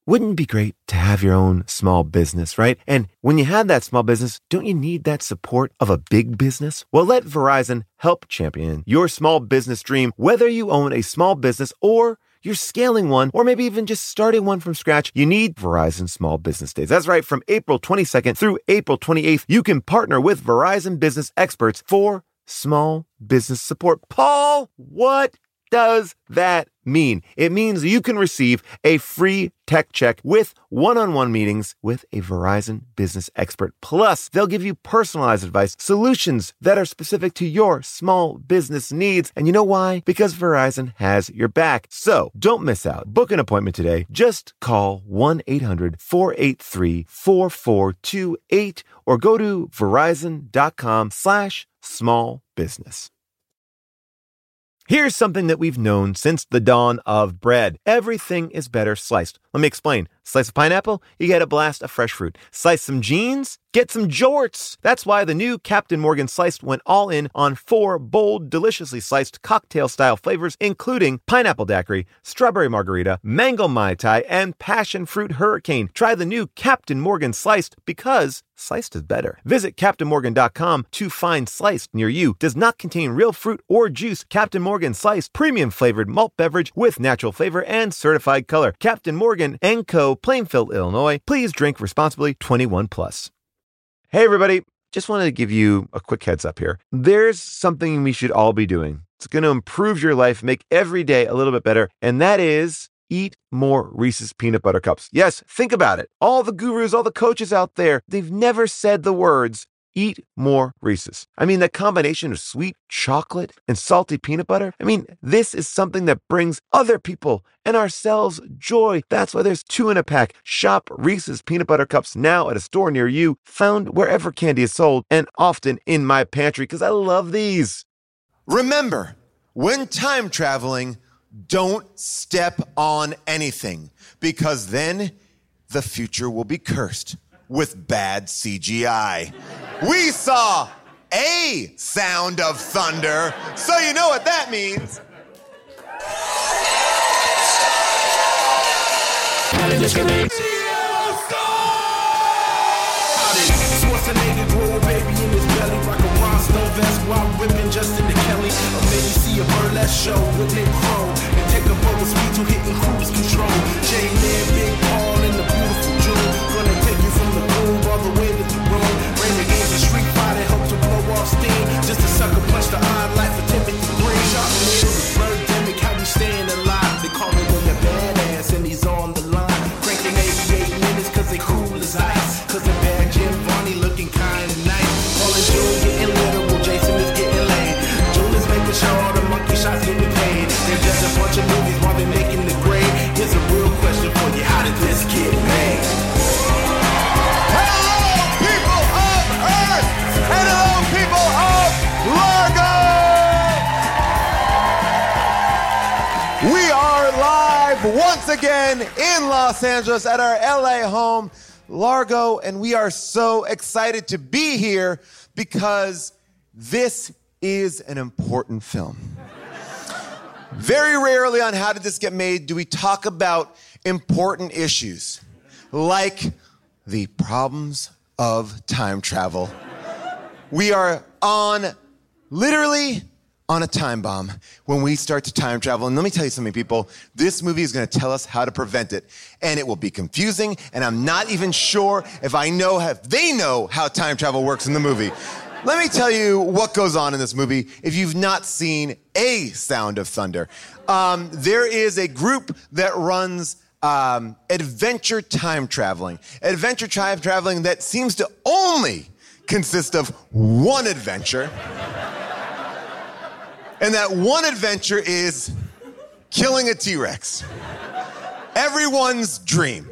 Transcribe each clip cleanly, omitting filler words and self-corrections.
Wouldn't it be great to have your own small business, right? And when you have that small business, don't you need that support of a big business? Well, let Verizon help champion your small business dream, whether you own a small business or you're scaling one, or maybe even just starting one from scratch. You need Verizon Small Business Days. That's right. From April 22nd through April 28th, you can partner with Verizon business experts for small business support. Paul, what does that mean? It means you can receive a free tech check with one-on-one meetings with a Verizon business expert. Plus, they'll give you personalized advice, solutions that are specific to your small business needs. And you know why? Because Verizon has your back. So don't miss out. Book an appointment today. Just call 1-800-483-4428 or go to verizon.com/small business. Here's something that we've known since the dawn of bread. Everything is better sliced. Let me explain. Slice a pineapple, you get a blast of fresh fruit. Slice some jeans, get some jorts. That's why the new Captain Morgan Sliced went all in on 4 bold, deliciously sliced cocktail-style flavors, including pineapple daiquiri, strawberry margarita, mango mai tai, and passion fruit hurricane. Try the new Captain Morgan Sliced because sliced is better. Visit CaptainMorgan.com to find Sliced near you. Does not contain real fruit or juice. Captain Morgan Sliced, premium flavored malt beverage with natural flavor and certified color. Captain Morgan & Co., Plainfield, Illinois. Please drink responsibly. 21 plus. Hey, everybody. Just wanted to give you a quick heads up here. There's something we should all be doing. It's going to improve your life, make every day a little bit better, and that is eat more Reese's peanut butter cups. Yes, think about it. All the gurus, all the coaches out there, they've never said the words, eat more Reese's. I mean, that combination of sweet chocolate and salty peanut butter, I mean, this is something that brings other people and ourselves joy. That's why there's 2 in a pack. Shop Reese's peanut butter cups now at a store near you, found wherever candy is sold, and often in my pantry because I love these. Remember, when time traveling, don't step on anything, because then the future will be cursed with bad CGI. We saw a sound of thunder, so you know what that means. Schwarzenegger grow a baby in his belly, rock a rhinestone vest while whipping Justin to Kelly. Or maybe see a burlesque show with Nick Crow and take a boat with speed to hitting cruise control. J-Man, Big Paul, and the beautiful June. Gonna take you from the groove all the way to the room. Rain the games of Street Fighter, help to blow off steam. Just a sucker punch the odd life for Timothy Green. Sharknado, the birdemic, how we staying alive. They call him the badass and he's on the line. Cranking 88 minutes cause they cool as ice. Cause the bad Jim Varney looking kinda nice. Calling June getting literal, Jason is getting laid. June is making sure all the monkey shots getting paid. They're just a bunch of movies while they're making the grade. Here's a real question for you, how did this get made? Hello, people of Earth! And hello, people of Largo! We are live once again in Los Angeles at our LA home, Largo, and we are so excited to be here because this is an important film. Very rarely on How Did This Get Made do we talk about important issues like the problems of time travel. We are literally on a time bomb when we start to time travel. And let me tell you something, people. This movie is going to tell us how to prevent it. And it will be confusing, and I'm not even sure if they know how time travel works in the movie. Let me tell you what goes on in this movie if you've not seen A Sound of Thunder. There is a group that runs adventure time traveling. Adventure time traveling that seems to only consist of one adventure. And that one adventure is killing a T-Rex. Everyone's dream.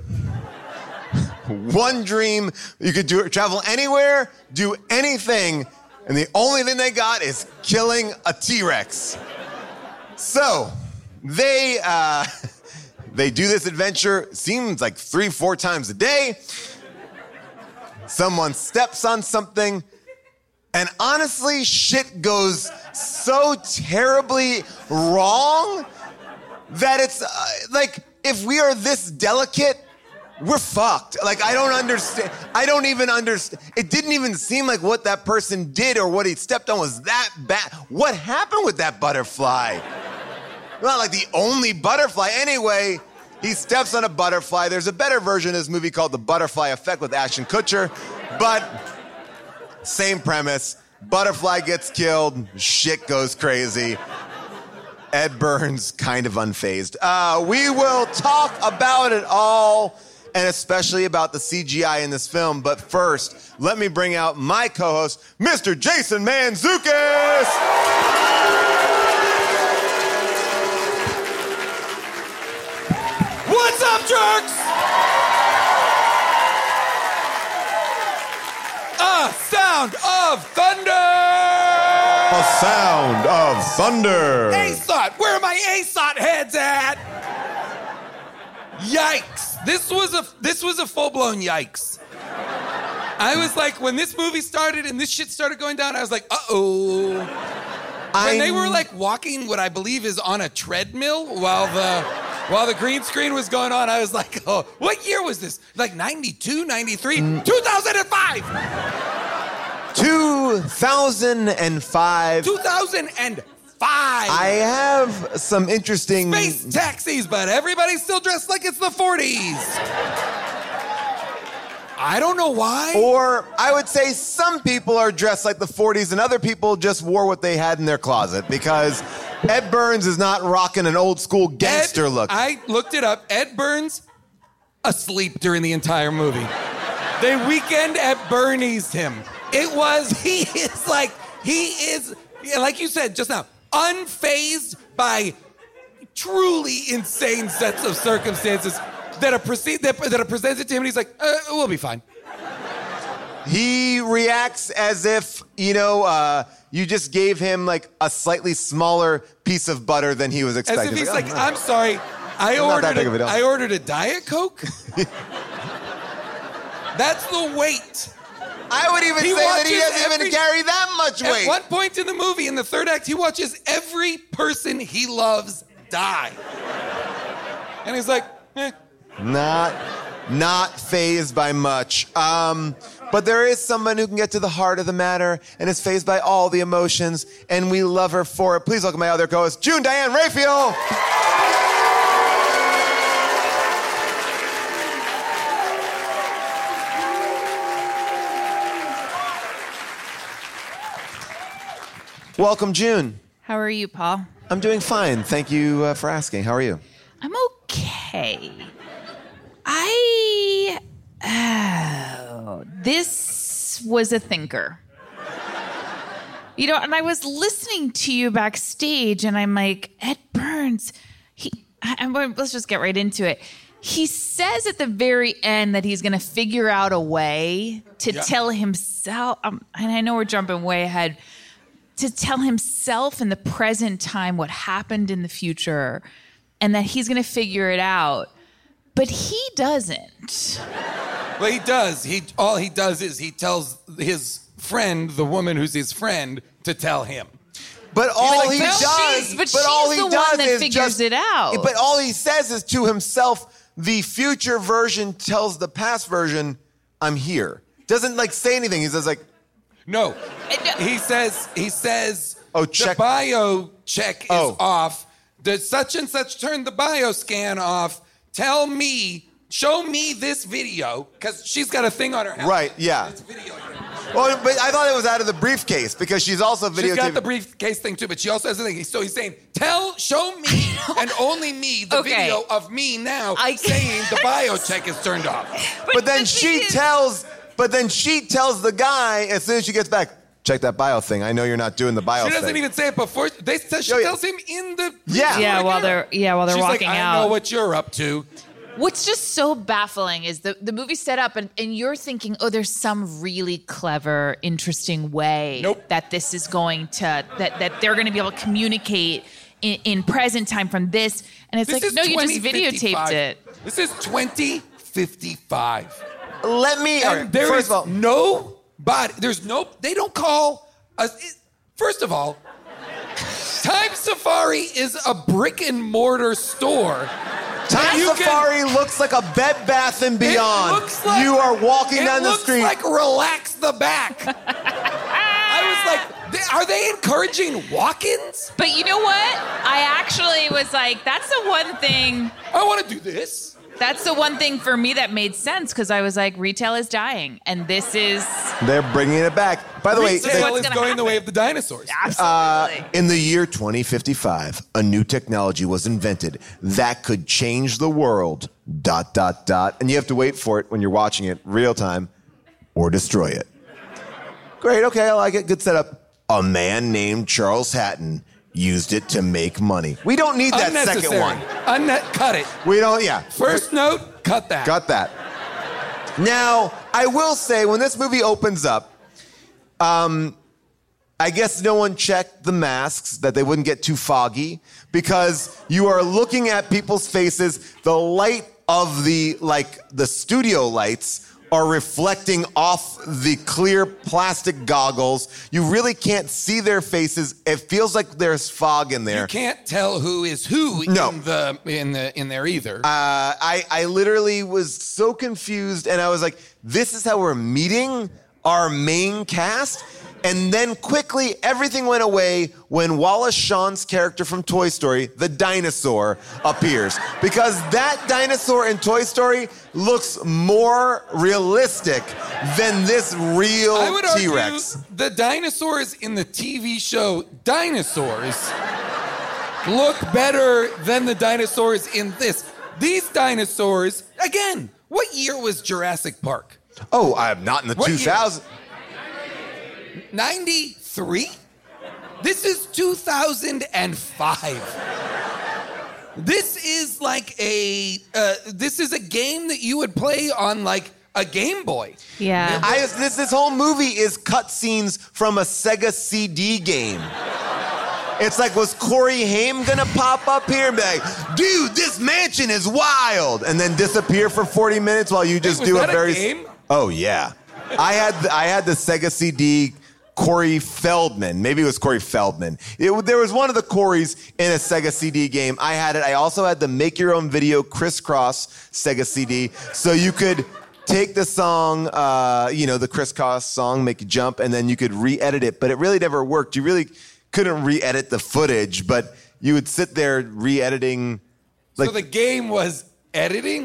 One dream, you could travel anywhere, do anything, and the only thing they got is killing a T-Rex. So, they do this adventure, seems like 3-4 times a day. Someone steps on something, and honestly, shit goes so terribly wrong that it's like, if we are this delicate, we're fucked. Like, I don't understand. I don't even understand. It didn't even seem like what that person did or what he stepped on was that bad. What happened with that butterfly? Not like the only butterfly. Anyway, he steps on a butterfly. There's a better version of this movie called The Butterfly Effect with Ashton Kutcher, but same premise. Butterfly gets killed, shit goes crazy. Ed Burns kind of unfazed. We will talk about it all, and especially about the CGI in this film. But first, let me bring out my co-host, Mr. Jason Mantzoukas. What's up, jerks? A sound of thunder! A sound of thunder. ASOT! Where are my ASOT heads at? Yikes! This was a full-blown yikes. I was like, when this movie started and this shit started going down, I was like, uh-oh. When they were like walking what I believe is on a treadmill while the green screen was going on, I was like, oh, what year was this? Like 92, 93, 2005. 2005. 2005. I have some interesting... Space taxis, but everybody's still dressed like it's the 40s. I don't know why. Or I would say some people are dressed like the 40s and other people just wore what they had in their closet because Ed Burns is not rocking an old school gangster look. I looked it up. Ed Burns, asleep during the entire movie. They Weekend at Bernie's him. He is, like you said just now, unfazed by truly insane sets of circumstances that are presented to him, and he's like, we'll be fine. He reacts as if, you just gave him like a slightly smaller piece of butter than he was expecting. As if he's like, I'm sorry, I ordered a Diet Coke? That's the weight. I would even say that he doesn't even carry that much weight. At one point in the movie, in the third act, he watches every person he loves die. And he's like, eh. Not fazed by much. But there is someone who can get to the heart of the matter and is fazed by all the emotions, and we love her for it. Please welcome my other co-host, June Diane Raphael. Welcome, June. How are you, Paul? I'm doing fine. Thank you for asking. How are you? I'm okay. This was a thinker. And I was listening to you backstage, and I'm like, Ed Burns, let's just get right into it. He says at the very end that he's going to figure out a way to tell himself, and I know we're jumping way ahead, to tell himself in the present time what happened in the future, and that he's going to figure it out. But he doesn't. Well, he does. All he does is he tells his friend, the woman who's his friend, to tell him. But all he does, she's the one that figures it out. But all he says is to himself, the future version tells the past version, I'm here. Doesn't say anything. He says no. He says, oh, check. The bio check is off. The such and such turned the bio scan off. Show me this video, because she's got a thing on her house. Right, yeah. This video. Well, but I thought it was out of the briefcase, because she's also videotaping. She's got the briefcase thing too, but she also has the thing. So he's saying, show me, and only me, the video of me now saying the bio check is turned off. But then she tells the guy as soon as she gets back, check that bio thing. I know you're not doing the bio thing. She doesn't even say it before. She tells him in the... while they're She's walking like, out. I know what you're up to. What's just so baffling is the movie's set up and you're thinking, there's some really clever, interesting way that this is going to, that they're going to be able to communicate in present time from this. And it's like, no, you just videotaped it. This is 2055. First of all, they don't call us. First of all, Time Safari is a brick and mortar store Time You Safari looks like a Bed Bath & Beyond. It looks like, you are walking down the street. It looks like Relax the Back. I was like, are they encouraging walk-ins? But you know what? I actually was like, that's the one thing. I want to do this. That's the one thing for me that made sense because I was like, retail is dying, and this is. They're bringing it back. By the way, Retail is gonna going the way happen. of the dinosaurs. Absolutely. in the year 2055, a new technology was invented that could change the world. ... And you have to wait for it when you're watching it real time, or destroy it. Great. Okay, I like it. Good setup. A man named Charles Hatton used it to make money. We don't need that second one. Cut it. We don't. Yeah. First note, cut that. Got that. Now, I will say, when this movie opens up, I guess no one checked the masks, that they wouldn't get too foggy, because you are looking at people's faces. The light of the studio lights are reflecting off the clear plastic goggles. You really can't see their faces. It feels like there's fog in there. You can't tell who is who No. in there either. I literally was so confused, and I was like, this is how we're meeting our main cast? And then quickly, everything went away when Wallace Shawn's character from Toy Story, the dinosaur, appears. Because that dinosaur in Toy Story looks more realistic than this real I would argue T-Rex. the dinosaurs in the TV show Dinosaurs look better than the dinosaurs in this. These dinosaurs, again, what year was Jurassic Park? Oh, I'm not in the What year? 2000s. 93? This is 2005. This is like this is a game that you would play on like a Game Boy. Yeah. This whole movie is cutscenes from a Sega CD game. It's like, was Corey Haim gonna pop up here and be like, dude, this mansion is wild, and then disappear for 40 minutes while you just was do that a very... game? Oh, yeah. I had the Sega CD Corey Feldman. Maybe it was Corey Feldman. There was one of the Coreys in a Sega CD game. I had it. I also had the Make Your Own Video Crisscross Sega CD, so you could take the song, the Crisscross song, make it jump, and then you could re-edit it, but it really never worked. You really couldn't re-edit the footage, but you would sit there re-editing. So the game was editing?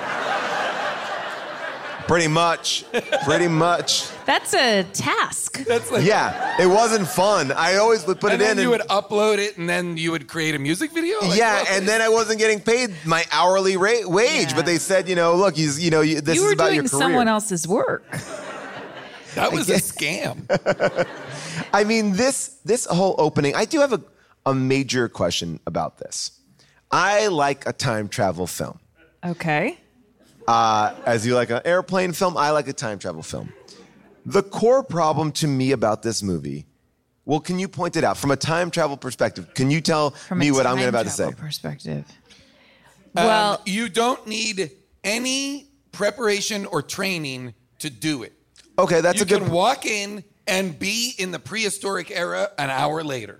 Pretty much. That's a task. That's like, Yeah, it wasn't fun. I always would put and it then in. you would upload it, and then you would create a music video? Like, Yeah, what? and then I wasn't getting paid my hourly wage, Yeah. but they said, look, this You is were about doing your career. someone else's work. That was a scam. I mean, this whole opening, I do have a major question about this. I like a time travel film. Okay. As you like an airplane film, I like a time travel film. The core problem to me about this movie, well, can you point it out from a time travel perspective? Can you tell me what I'm about to say? Perspective. You don't need any preparation or training to do it. Okay, that's You a good can walk in and be in the prehistoric era an hour later.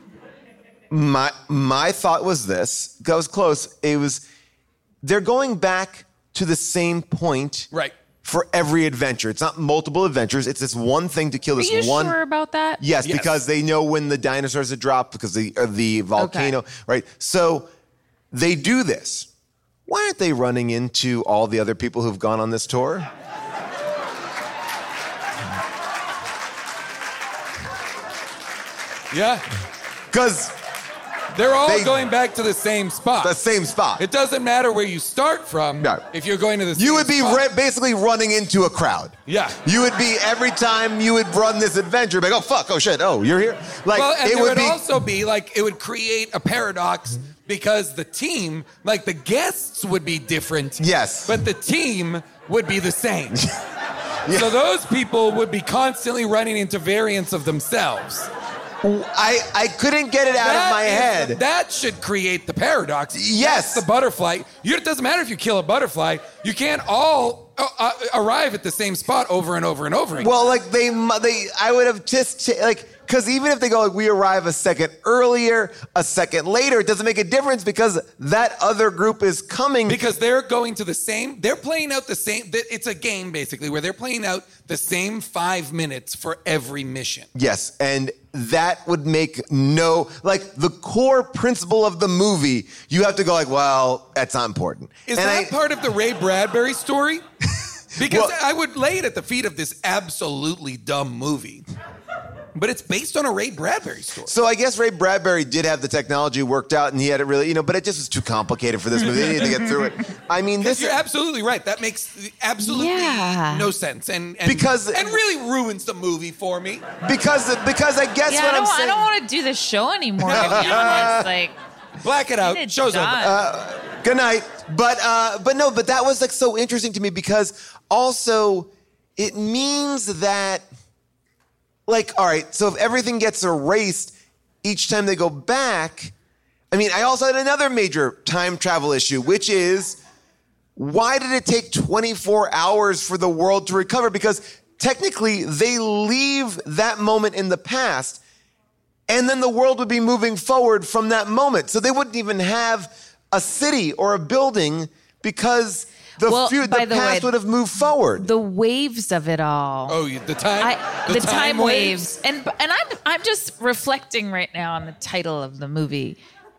My thought was this. I was close. They're going back to the same point Right. for every adventure. It's not multiple adventures. It's this one thing to kill Are this you one. sure about that? Yes, Yes. because they know when the dinosaurs had dropped because the volcano, right? So they do this. Why aren't they running into all the other people who've gone on this tour? Yeah. Because They're all They- going back to the same spot. the same spot. It doesn't matter where you start from No. if you're going to the same You would be spot. basically running into a crowd. Yeah. You would be, every time you would run this adventure, like, oh, fuck, oh, shit, oh, you're here? Like, Well, and it there would would be... also be like it would create a paradox because the team, like the guests would be different. Yes. But the team would be the same. So those people would be constantly running into variants of themselves. I couldn't get it out of my head. That should create the paradox. Yes. That's the butterfly. It doesn't matter if you kill a butterfly. You can't all arrive at the same spot over and over and over again. Well, like I would have just like Because even if they go, like, we arrive a second earlier, a second later, it doesn't make a difference because that other group is coming. Because they're going to they're playing out the same, it's a game basically where they're playing out the same 5 minutes for every mission. Yes, and that would make the core principle of the movie, you have to go like, well, that's not important. Is that part of the Ray Bradbury story? Because I would lay it at the feet of this absolutely dumb movie. But it's based on a Ray Bradbury story. So I guess Ray Bradbury did have the technology worked out, and he had it really, but it just was too complicated for this movie. They needed to get through it. I mean, you're absolutely right. That makes absolutely no sense, and really ruins the movie for me. Because I guess what I'm saying. I don't want to do this show anymore. It's like black it out. Show's over. Good night. But that was like so interesting to me because also it means that. Like, all right, so if everything gets erased each time they go back, I mean, I also had another major time travel issue, which is, why did it take 24 hours for the world to recover? Because technically, they leave that moment in the past, and then the world would be moving forward from that moment. So they wouldn't even have a city or a building because the past would have moved forward. The waves of it all. Oh, the time waves. And I'm just reflecting right now on the title of the movie.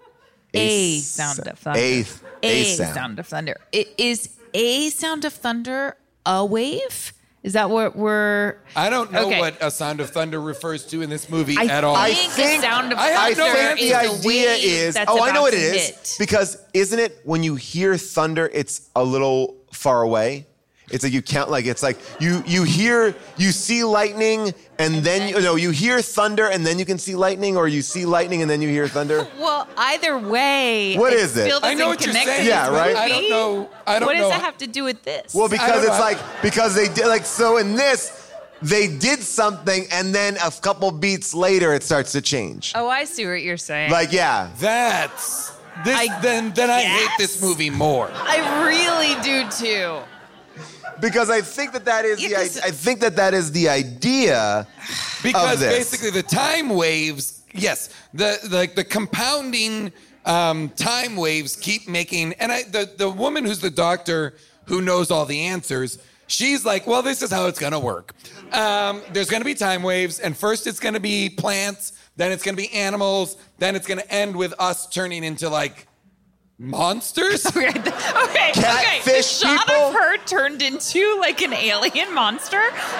A Sound of Thunder. A Sound of Thunder. Is A Sound of Thunder a wave? Is that what we're... I don't know what A Sound of Thunder refers to in this movie at all. I think Sound of Thunder the idea is... Oh, I know what it is. Because isn't it when you hear thunder, it's a little far away? It's like you count, like it's like you see lightning and then you hear thunder and then you can see lightning, or you see lightning and then you hear thunder. Well, either way, what is it? I know what you're saying. Yeah, right. I don't know. What does that have to do with this? Well, because because they did so in this they did something and then a couple beats later it starts to change. Oh, I see what you're saying. Like that's this. Then I hate this movie more. I really do too. Because I think that is the idea. Because of this. Basically the time waves, yes, the compounding time waves keep making, and the woman who's the doctor who knows all the answers, she's like, well, this is how it's gonna work. There's gonna be time waves, and first it's gonna be plants, then it's gonna be animals, then it's gonna end with us turning into like monsters? Okay. Catfish The shot people? of her turned into like an alien monster.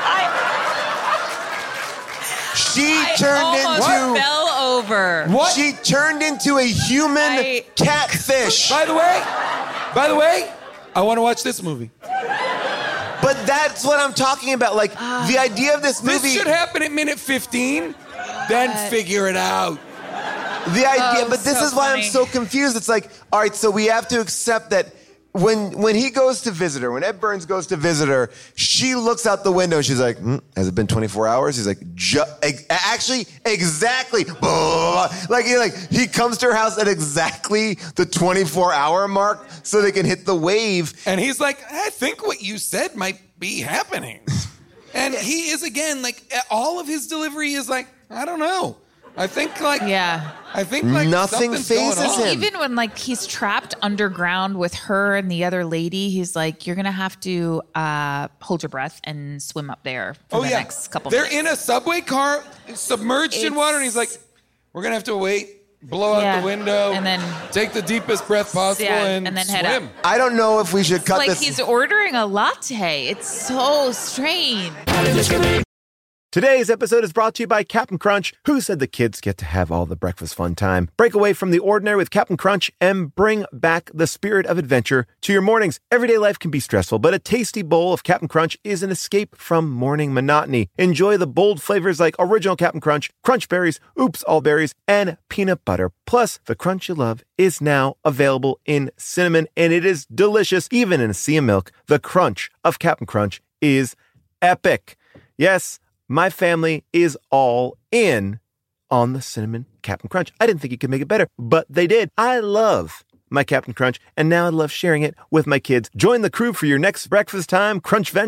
She turned into fell over. What? She turned into a human catfish. By the way, I want to watch this movie. But that's what I'm talking about. Like the idea of this movie. This should happen at minute 15. Then figure it out. The idea, but this so is why funny. I'm so confused. It's like, all right, so we have to accept that when he goes to visit her, when Ed Burns goes to visit her, she looks out the window and she's like, has it been 24 hours? He's like, actually, exactly. He comes to her house at exactly the 24-hour mark so they can hit the wave. And he's like, I think what you said might be happening. And he is, again, like, all of his delivery is like, I don't know. I think nothing phases him. Even when like he's trapped underground with her and the other lady, he's like, "You're gonna have to hold your breath and swim up there for the next couple." They're minutes. in a subway car, submerged in water, and he's like, "We're gonna have to wait, blow out the window, and then take the deepest breath possible, and then swim." head up. I don't know if we should cut like this. he's ordering a latte. It's so strange. Today's episode is brought to you by Captain Crunch. Who said the kids get to have all the breakfast fun time? Break away from the ordinary with Captain Crunch and bring back the spirit of adventure to your mornings. Everyday life can be stressful, but a tasty bowl of Captain Crunch is an escape from morning monotony. Enjoy the bold flavors like Original Captain Crunch, Crunch Berries, Oops All Berries, and peanut butter. Plus, the crunch you love is now available in cinnamon, and it is delicious. Even in a sea of milk, the crunch of Captain Crunch is epic. Yes, my family is all in on the cinnamon Captain Crunch. I didn't think you could make it better, but they did. I love my Captain Crunch, and now I love sharing it with my kids. Join the crew for your next breakfast time crunch venture.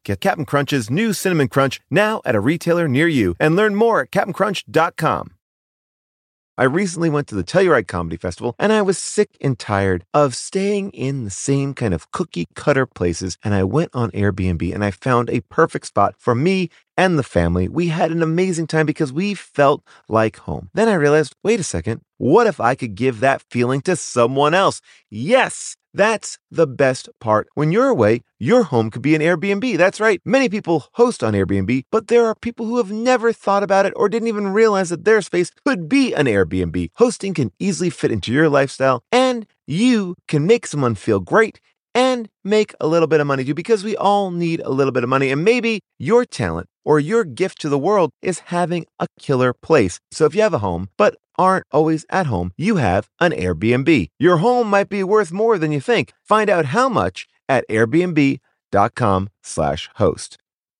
Get Captain Crunch's new Cinnamon Crunch now at a retailer near you, and learn more at CaptainCrunch.com. I recently went to the Telluride Comedy Festival, and I was sick and tired of staying in the same kind of cookie-cutter places, and I went on Airbnb, and I found a perfect spot for me and the family. We had an amazing time because we felt like home. Then I realized, wait a second, what if I could give that feeling to someone else? Yes! That's the best part. When you're away, your home could be an Airbnb. That's right. Many people host on Airbnb, but there are people who have never thought about it or didn't even realize that their space could be an Airbnb. Hosting can easily fit into your lifestyle, and you can make someone feel great and make a little bit of money too, because we all need a little bit of money. And maybe your talent or your gift to the world is having a killer place. So if you have a home, but aren't always at home, you have an Airbnb. Your home might be worth more than you think. Find out how much at airbnb.com/host.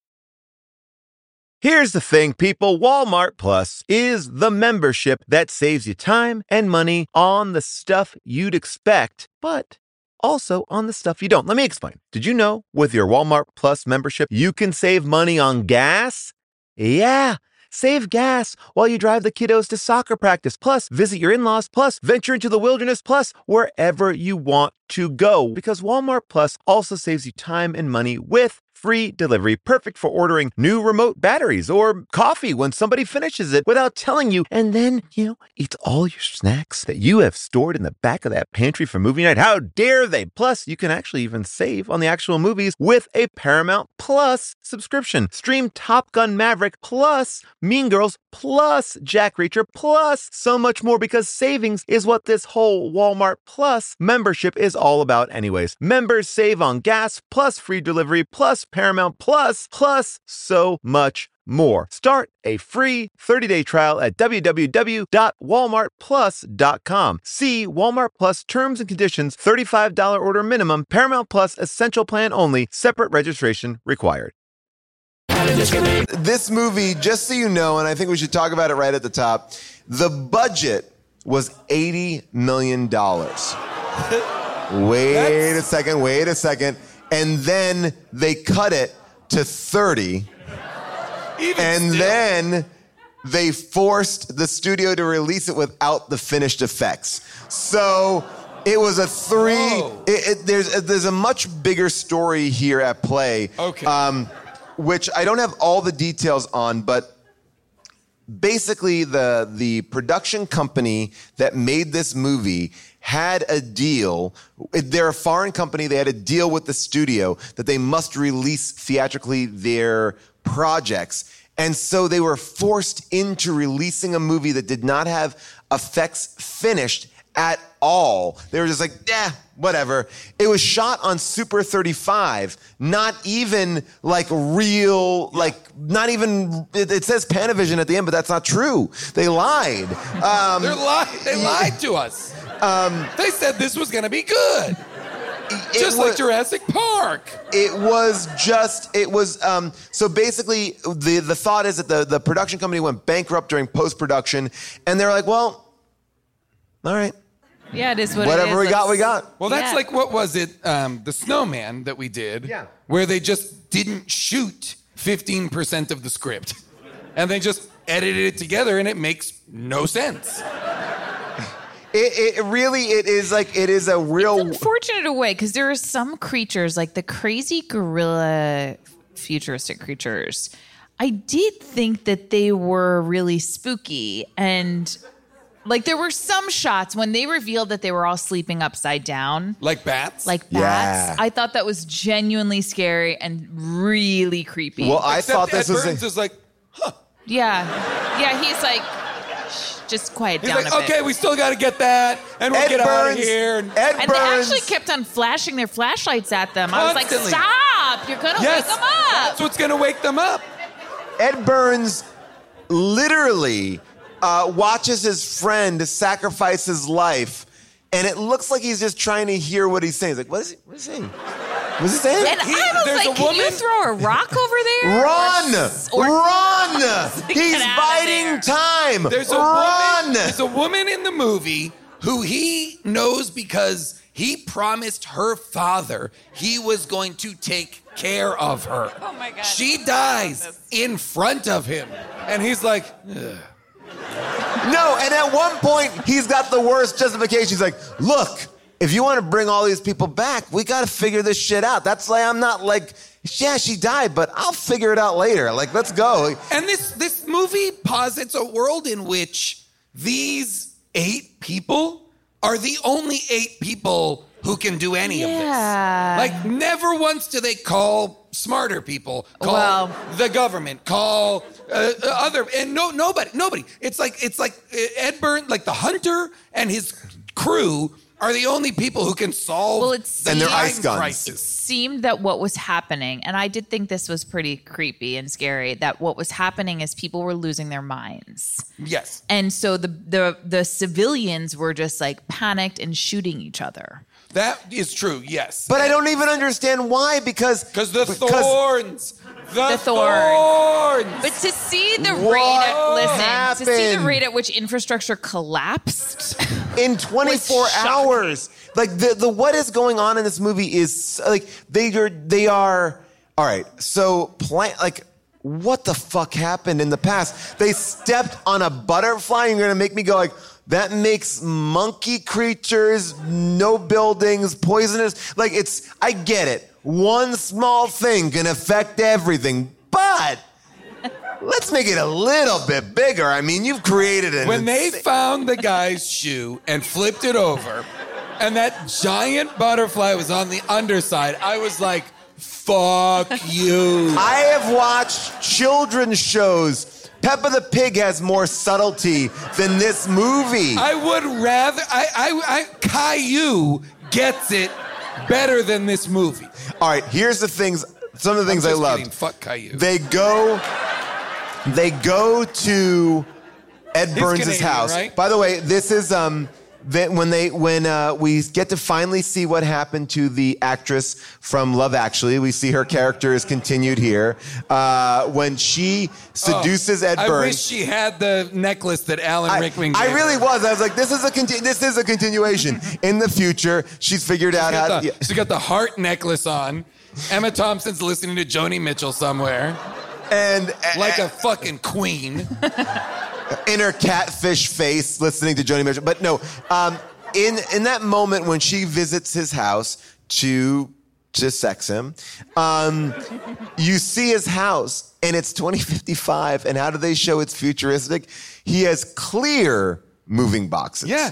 Here's the thing, people. Walmart Plus is the membership that saves you time and money on the stuff you'd expect, but also on the stuff you don't. Let me explain. Did you know with your Walmart Plus membership, you can save money on gas? Yeah. Save gas while you drive the kiddos to soccer practice, plus visit your in-laws, plus venture into the wilderness, plus wherever you want to go. Because Walmart Plus also saves you time and money with free delivery, perfect for ordering new remote batteries or coffee when somebody finishes it without telling you, and then, eats all your snacks that you have stored in the back of that pantry for movie night. How dare they? Plus, you can actually even save on the actual movies with a Paramount Plus subscription. Stream Top Gun Maverick, plus Mean Girls, plus Jack Reacher, plus so much more, because savings is what this whole Walmart Plus membership is all about anyways. Members save on gas, plus free delivery, plus Paramount Plus, plus so much more. Start a free 30-day trial at www.walmartplus.com. See Walmart Plus terms and conditions, $35 order minimum, Paramount Plus essential plan only, separate registration required. This movie, just so you know, and I think we should talk about it right at the top, the budget was $80 million. Wait a second. And then they cut it to 30. Then they forced the studio to release it without the finished effects. So it was a there's a much bigger story here at play. Okay. Which I don't have all the details on, but basically the production company that made this movie had a deal. They're a foreign company. They had a deal with the studio that they must release theatrically their projects. And so they were forced into releasing a movie that did not have effects finished at all. They were just like, whatever. It was shot on Super 35, not even like real, not even, it says Panavision at the end, but that's not true. They lied. They lied to us. They said this was going to be good. Just like Jurassic Park. So basically the thought is that the production company went bankrupt during post-production, and they were like, well, all right. Yeah, it is what Whatever it is. we got. Well, that's like, what was it? The Snowman that we did. Yeah. Where they just didn't shoot 15% of the script. And they just edited it together, and it makes no sense. It is a real... It's unfortunate in a way, because there are some creatures, like the crazy gorilla futuristic creatures. I did think that they were really spooky, and... like, there were some shots when they revealed that they were all sleeping upside down. Like bats? Yeah. I thought that was genuinely scary and really creepy. Well, I thought this was... Burns is like, huh. Yeah, he's like, just quiet He's down like, a bit. okay, we still got to get that, and we'll get out of here. And they actually kept on flashing their flashlights at them. Constantly. I was like, stop! You're going to wake them up! That's what's going to wake them up. Ed Burns literally... watches his friend sacrifice his life, and it looks like he's just trying to hear what he's saying. He's like, what is he saying? What's he saying? And I was like, can you throw a rock over there? Run! He's biding time. There's a woman in the movie who he knows because He promised her father he was going to take care of her. Oh my God. She dies in front of him. And he's like, ugh. No, and at one point, he's got the worst justification. He's like, look, if you want to bring all these people back, we got to figure this shit out. That's like, I'm not like, yeah, she died, but I'll figure it out later. Like, let's go. And this movie posits a world in which these 8 people are the only 8 people who can do any of this. Like, never once do they call smarter people, call the government, call other, and nobody. It's like Ed Burns, like the hunter and his crew are the only people who can solve and their ice guns. crisis. It seemed that what was happening, and I did think this was pretty creepy and scary, that what was happening is people were losing their minds. Yes. And so the civilians were just like panicked and shooting each other. That is true, yes. But I don't even understand why, because the thorns. The thorns. But to see the happened? to see the rate at which infrastructure collapsed in 24 hours. Like the what is going on in this movie is like they are all right. So like what the fuck happened in the past? They stepped on a butterfly. And you're gonna make me go like, that makes monkey creatures, no buildings, poisonous. Like I get it. One small thing can affect everything, but let's make it a little bit bigger. I mean, you've created it. When they found the guy's shoe and flipped it over, and that giant butterfly was on the underside, I was like, fuck you. I have watched children's shows. Peppa the Pig has more subtlety than this movie. I would rather... Caillou gets it better than this movie. All right, here's the things... Some of the things I love. Fuck Caillou. They go to Ed Burns' house. Right? By the way, this is when we get to finally see what happened to the actress from Love Actually. We see her character is continued here. When she seduces Ed Burns. I wish she had the necklace that Alan Rickman gave I really her. was. I was like, this is a continuation. In the future, she's figured out how to... She got the heart necklace on. Emma Thompson's listening to Joni Mitchell somewhere. And like a fucking queen. In her catfish face, listening to Joni Mitchell. But no, in that moment when she visits his house to sex him, you see his house, and it's 2055. And how do they show it's futuristic? He has clear moving boxes. Yeah.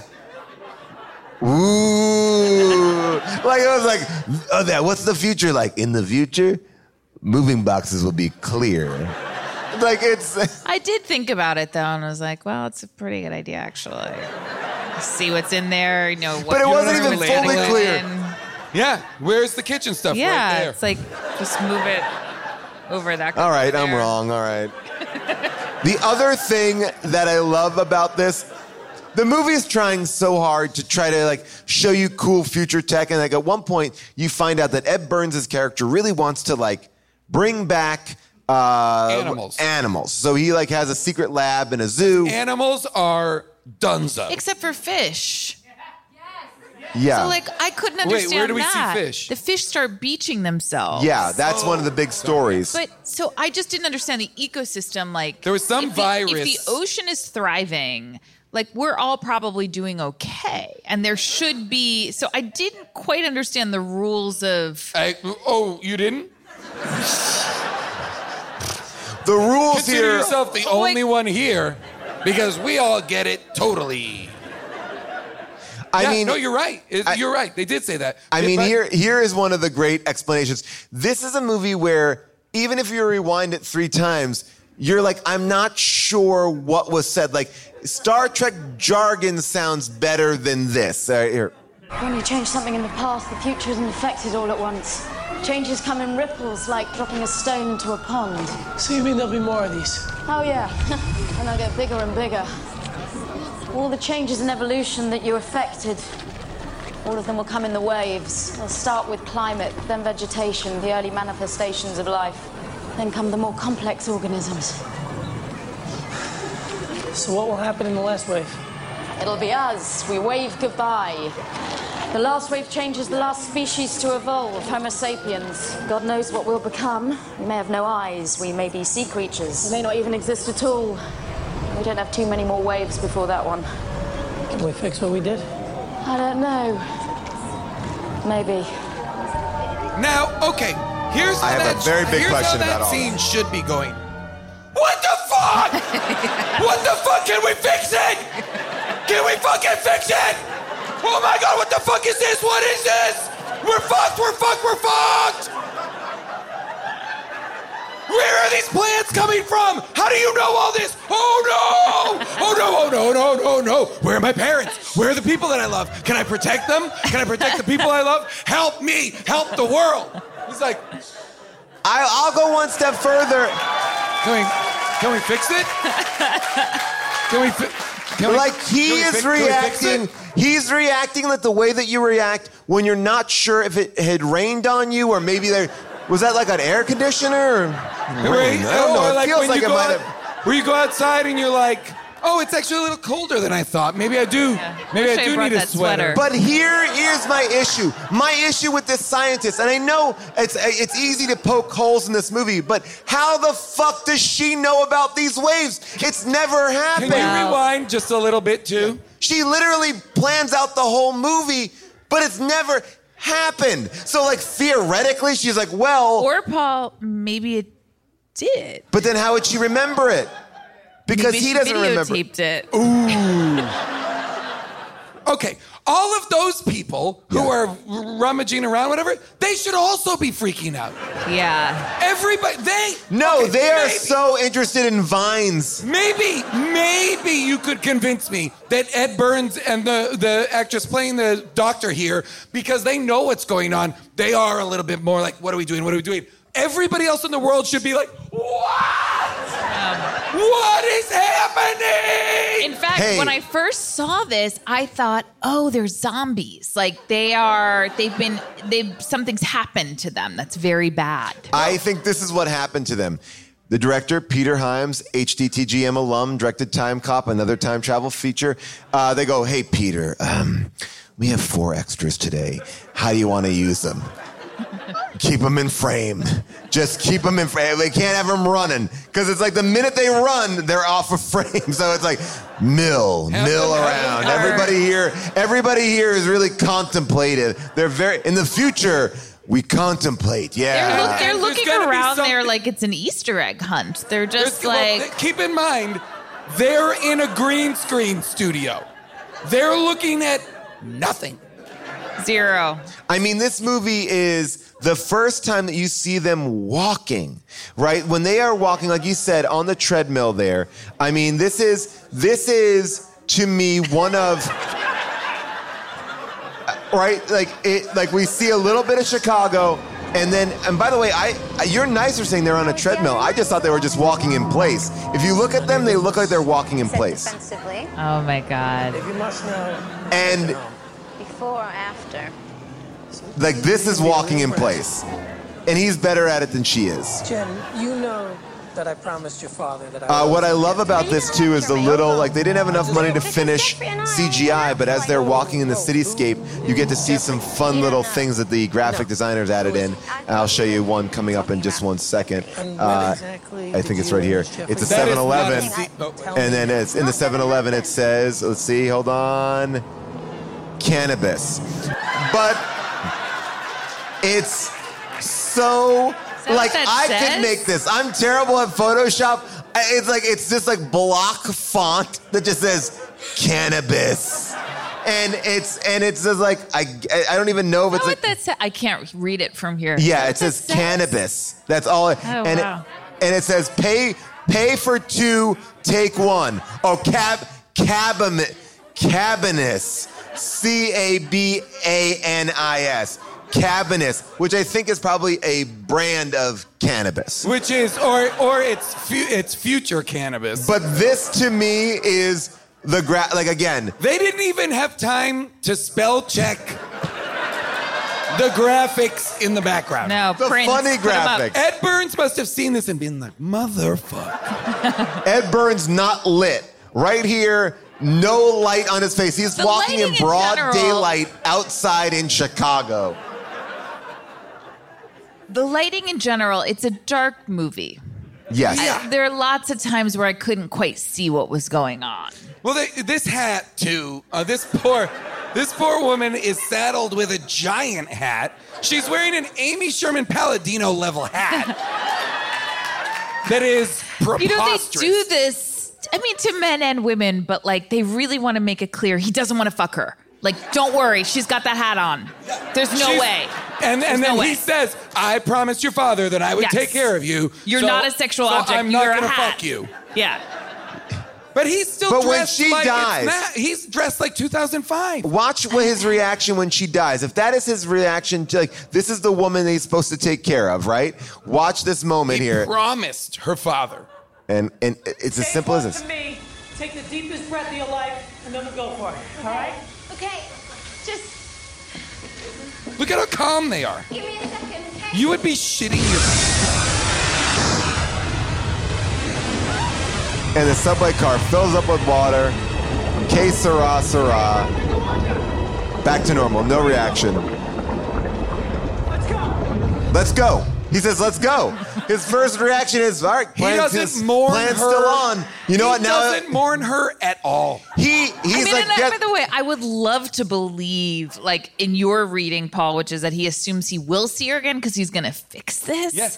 Ooh. Like, I was like, what's the future like? In the future, moving boxes will be clear. Like, it's... I did think about it, though, and I was like, well, it's a pretty good idea, actually. See what's in there, you know. But it wasn't even fully clear. Yeah, where's the kitchen stuff right there? Yeah, it's like, just move it over that. All right, I'm wrong, all right. The other thing that I love about this, the movie is trying so hard to try to like show you cool future tech, and like at one point you find out that Ed Burns' character really wants to like bring back animals. So he like has a secret lab in a zoo. Animals are dunzo. Except for fish. Yeah. So like I couldn't understand Wait, where do we that. see fish? The fish start beaching themselves. Yeah, that's one of the big stories. But so I just didn't understand the ecosystem. Like there was some virus. If the ocean is thriving, like we're all probably doing okay, and there should be. So I didn't quite understand the rules of. You didn't? The rules Consider here. yourself the only one here, because we all get it totally. I mean, no, you're right. You're right. They did say that. I mean, here is one of the great explanations. This is a movie where even if you rewind it 3 times, you're like, I'm not sure what was said. Like, Star Trek jargon sounds better than this. Here. When you change something in the past, the future isn't affected all at once. Changes come in ripples, like dropping a stone into a pond. So you mean there'll be more of these? Oh, yeah. And they'll get bigger and bigger. All the changes in evolution that you affected, all of them will come in the waves. They'll start with climate, then vegetation, the early manifestations of life. Then come the more complex organisms. So what will happen in the last wave? It'll be us. We wave goodbye. The last wave changes the last species to evolve, Homo sapiens. God knows what we'll become. We may have no eyes, we may be sea creatures. We may not even exist at all. We don't have too many more waves before that one. Can we fix what we did? I don't know. Maybe. Now, okay, here's how I have a very big question how that about all scene this. should be going. What the fuck? What the fuck? Can we fix it? Can we fucking fix it? Oh my God, what the fuck is this? What is this? We're fucked, we're fucked, we're fucked! Where are these plants coming from? How do you know all this? Oh no! Oh no, oh no, no, no, no. Where are my parents? Where are the people that I love? Can I protect them? Can I protect the people I love? Help me, help the world. He's like, I'll go one step further. can we fix it? He's reacting like the way that you react when you're not sure if it had rained on you or maybe was that like an air conditioner? I don't know. It feels like it might have. Where you go outside and you're like, oh, it's actually a little colder than I thought. Maybe I do. Maybe I do need a sweater. But here is my issue. My issue with this scientist, and I know it's easy to poke holes in this movie, but how the fuck does she know about these waves? It's never happened. Can you rewind just a little bit too? She literally plans out the whole movie, but it's never happened. So like theoretically, she's like, well. Or Paul, maybe it did. But then how would she remember it? Because maybe he doesn't remember. Videotaped it. Ooh. Okay, all of those people who are rummaging around, whatever, they should also be freaking out. Yeah. Everybody, they are so interested in vines. Maybe you could convince me that Ed Burns and the actress playing the doctor here, because they know what's going on, they are a little bit more like, what are we doing? What are we doing? Everybody else in the world should be like, what? What is happening? In fact, when I first saw this, I thought, oh, they're zombies. Like something's happened to them that's very bad. I think this is what happened to them. The director, Peter Hyams, HDTGM alum, directed Time Cop, another time travel feature. They go, hey, Peter, we have 4 extras today. How do you want to use them? Keep them in frame. Just keep them in frame. We can't have them running. Because it's like the minute they run, they're off of frame. So it's like, mill around. Everybody here is really contemplative. They're in the future, we contemplate. Yeah. They're looking around there like it's an Easter egg hunt. They're just keep in mind, they're in a green screen studio. They're looking at nothing. 0. I mean, this movie is the first time that you see them walking, right? When they are walking, like you said, on the treadmill there. I mean, this is to me one of, right? Like we see a little bit of Chicago, and by the way, you're nicer saying they're on a treadmill. I just thought they were just walking in place. If you look at them, they look like they're walking in place. Oh my God. If you must know. And Before or after? like this is walking in place. And he's better at it than she is. Jen, you know that I promised your father that I what I love about this too is the little, like they didn't have enough money to finish CGI, but as they're walking in the cityscape, you get to see some fun little things that the graphic designers added in. And I'll show you one coming up in just one second. I think it's right here. It's a 7-Eleven. And then it's in the 7-Eleven it says, let's see, hold on, cannabis. But it's so, like, I could make this. I'm terrible at Photoshop. It's just like block font that just says cannabis. And it's just like, I don't even know if it's like. What that I can't read it from here. Yeah, it says cannabis. That's all. And wow. And it says pay for 2, take 1. Oh, cabanis. Cabanis. Cabanis, which I think is probably a brand of cannabis. Which is, or it's future cannabis. But this to me is like again. They didn't even have time to spell check the graphics in the background. No, The print, funny put 'em up. graphics. Ed Burns must have seen this and been like, motherfucker. Ed Burns not lit. Right here, No light on his face. He's The walking in lighting in broad general- daylight outside in Chicago. The lighting in general, it's a dark movie. Yes. There are lots of times where I couldn't quite see what was going on. Well, this hat too. This poor woman is saddled with a giant hat. She's wearing an Amy Sherman Palladino level hat. That is preposterous. They do this, I mean, to men and women, but like they really want to make it clear he doesn't want to fuck her. Like, don't worry, she's got that hat on. There's no way. And then he says, I promised your father that I would take care of you. You're not a sexual object. I'm not You're going a to hat. fuck you. Yeah. But he's still But when dressed she like dies- he's dressed like 2005. Watch what his reaction when she dies. If that is his reaction to, like, this is the woman that he's supposed to take care of, right? Watch this moment He here. promised her father. And it's as simple as this. To me, take the deepest breath of your life, and then we'll go for it. All right? Okay, just Look at how calm they are. give me a second, okay? You would be shitting your... And the subway car fills up with water. Que sera, sera. Back to normal. No reaction. Let's go. Let's go. He says, let's go. His first reaction is, all right, He doesn't mourn her. plan's still on. You know what? He Now doesn't mourn her at all. he's like, by the way, I would love to believe, like in your reading, Paul, which is that he assumes he will see her again because he's going to fix this. Yes.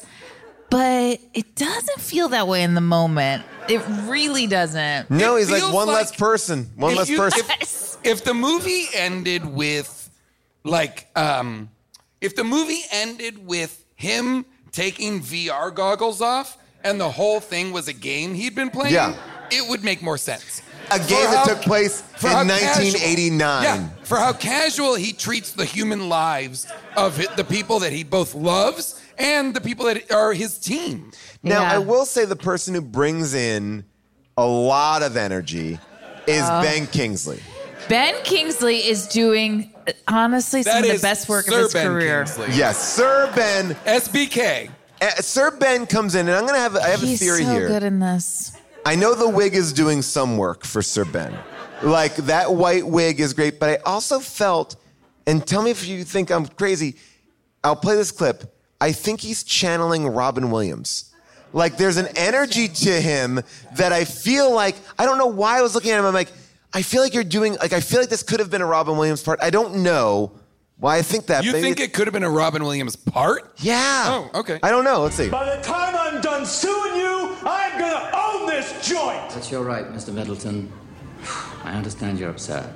But it doesn't feel that way in the moment. It really doesn't. no, It he's like feels one like- less person. One If less you- person. If the movie ended with, like, if the movie ended with him taking VR goggles off and the whole thing was a game he'd been playing, Yeah. it would make more sense. A game that took place for in how 1989. Yeah, for how casual he treats the human lives of the people that he both loves and the people that are his team. Now, Yeah. I will say the person who brings in a lot of energy is Ben Kingsley. Ben Kingsley is doing, honestly, some That of the is best work Sir of his Ben career. Kingsley. Yes, Sir Ben. SBK. Sir Ben comes in, and I have a He's theory so here. good in this. I know the wig is doing some work for Sir Ben. Like, that white wig is great, but I also felt, and tell me if you think I'm crazy, I'll play this clip. I think he's channeling Robin Williams. Like, there's an energy to him that I feel like, I don't know why I was looking at him, I'm like, I feel like you're doing, like, I feel like this could have been a Robin Williams part. I don't know why I think that. You Maybe think it could have been a Robin Williams part? Yeah. Oh, okay. I don't know. Let's see. By the time I'm done suing you, I'm gonna own this joint! That's your right, Mr. Middleton. I understand you're upset.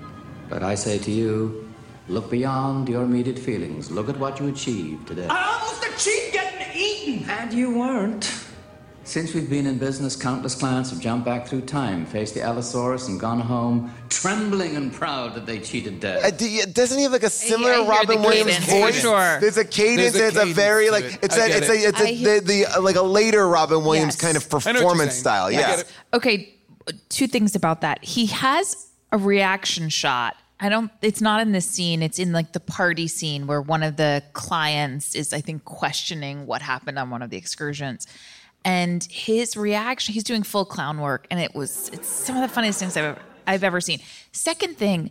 But I say to you, look beyond your immediate feelings. Look at what you achieved today. I almost achieved getting eaten! And you weren't. Since we've been in business, countless clients have jumped back through time, faced the Allosaurus, and gone home trembling and proud that they cheated death. Doesn't he have like a similar I hear Robin the Williams cadence, for voice? sure. There's a cadence. There's a It's a cadence very to like it. it's I a get it's it. a it's I a, hear- the like a later Robin Williams Yes. kind of I know what you're performance saying. style. I Yeah. get it. Okay, two things about that. He has a reaction shot. It's not in this scene. It's in like the party scene where one of the clients is, I think, questioning what happened on one of the excursions. And his reaction, he's doing full clown work. And it's some of the funniest things I've ever seen. Second thing,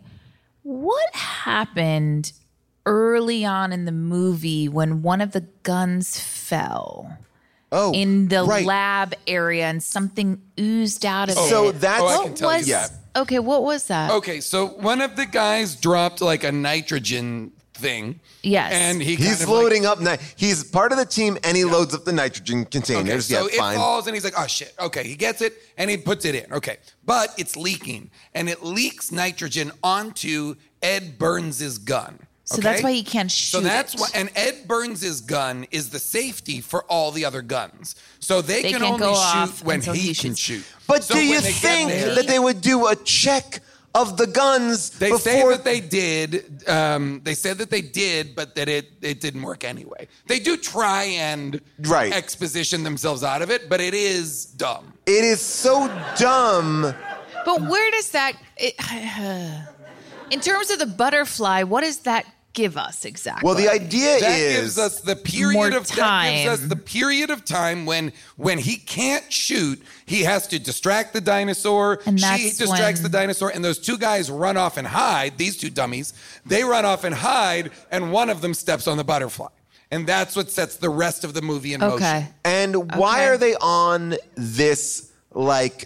what happened early on in the movie when one of the guns fell? Oh, In the right. lab area and something oozed out of it. So that's I can tell you. Yeah. Okay, what was that? Okay, so one of the guys dropped like a nitrogen thing. Yes. And He's kind of loading up. He's part of the team, and he loads up the nitrogen Okay, containers. so yeah, it fine. falls and he's like, oh shit. Okay, he gets it and he puts it in. Okay, but it's leaking and it leaks nitrogen onto Ed Burns' gun. So okay? that's why he can't shoot So that's it. why, and Ed Burns' gun is the safety for all the other guns. So they can can't only go shoot off when until he he can shoots. shoot. But So do you when they get think there- that they would do a check of the guns They before? say that they did. They said that they did, but that it didn't work anyway. They do try and Right. exposition themselves out of it, but it is dumb. It is so dumb. But where does that... in terms of the butterfly, what does that give us exactly? Well, the idea That is gives us the period more of time. That gives us the period of time when he can't shoot, he has to distract the dinosaur. And she that's distracts when- the dinosaur, and those two guys run off and hide. These two dummies, they run off and hide, and one of them steps on the butterfly, and that's what sets the rest of the movie in motion. And why are they on this like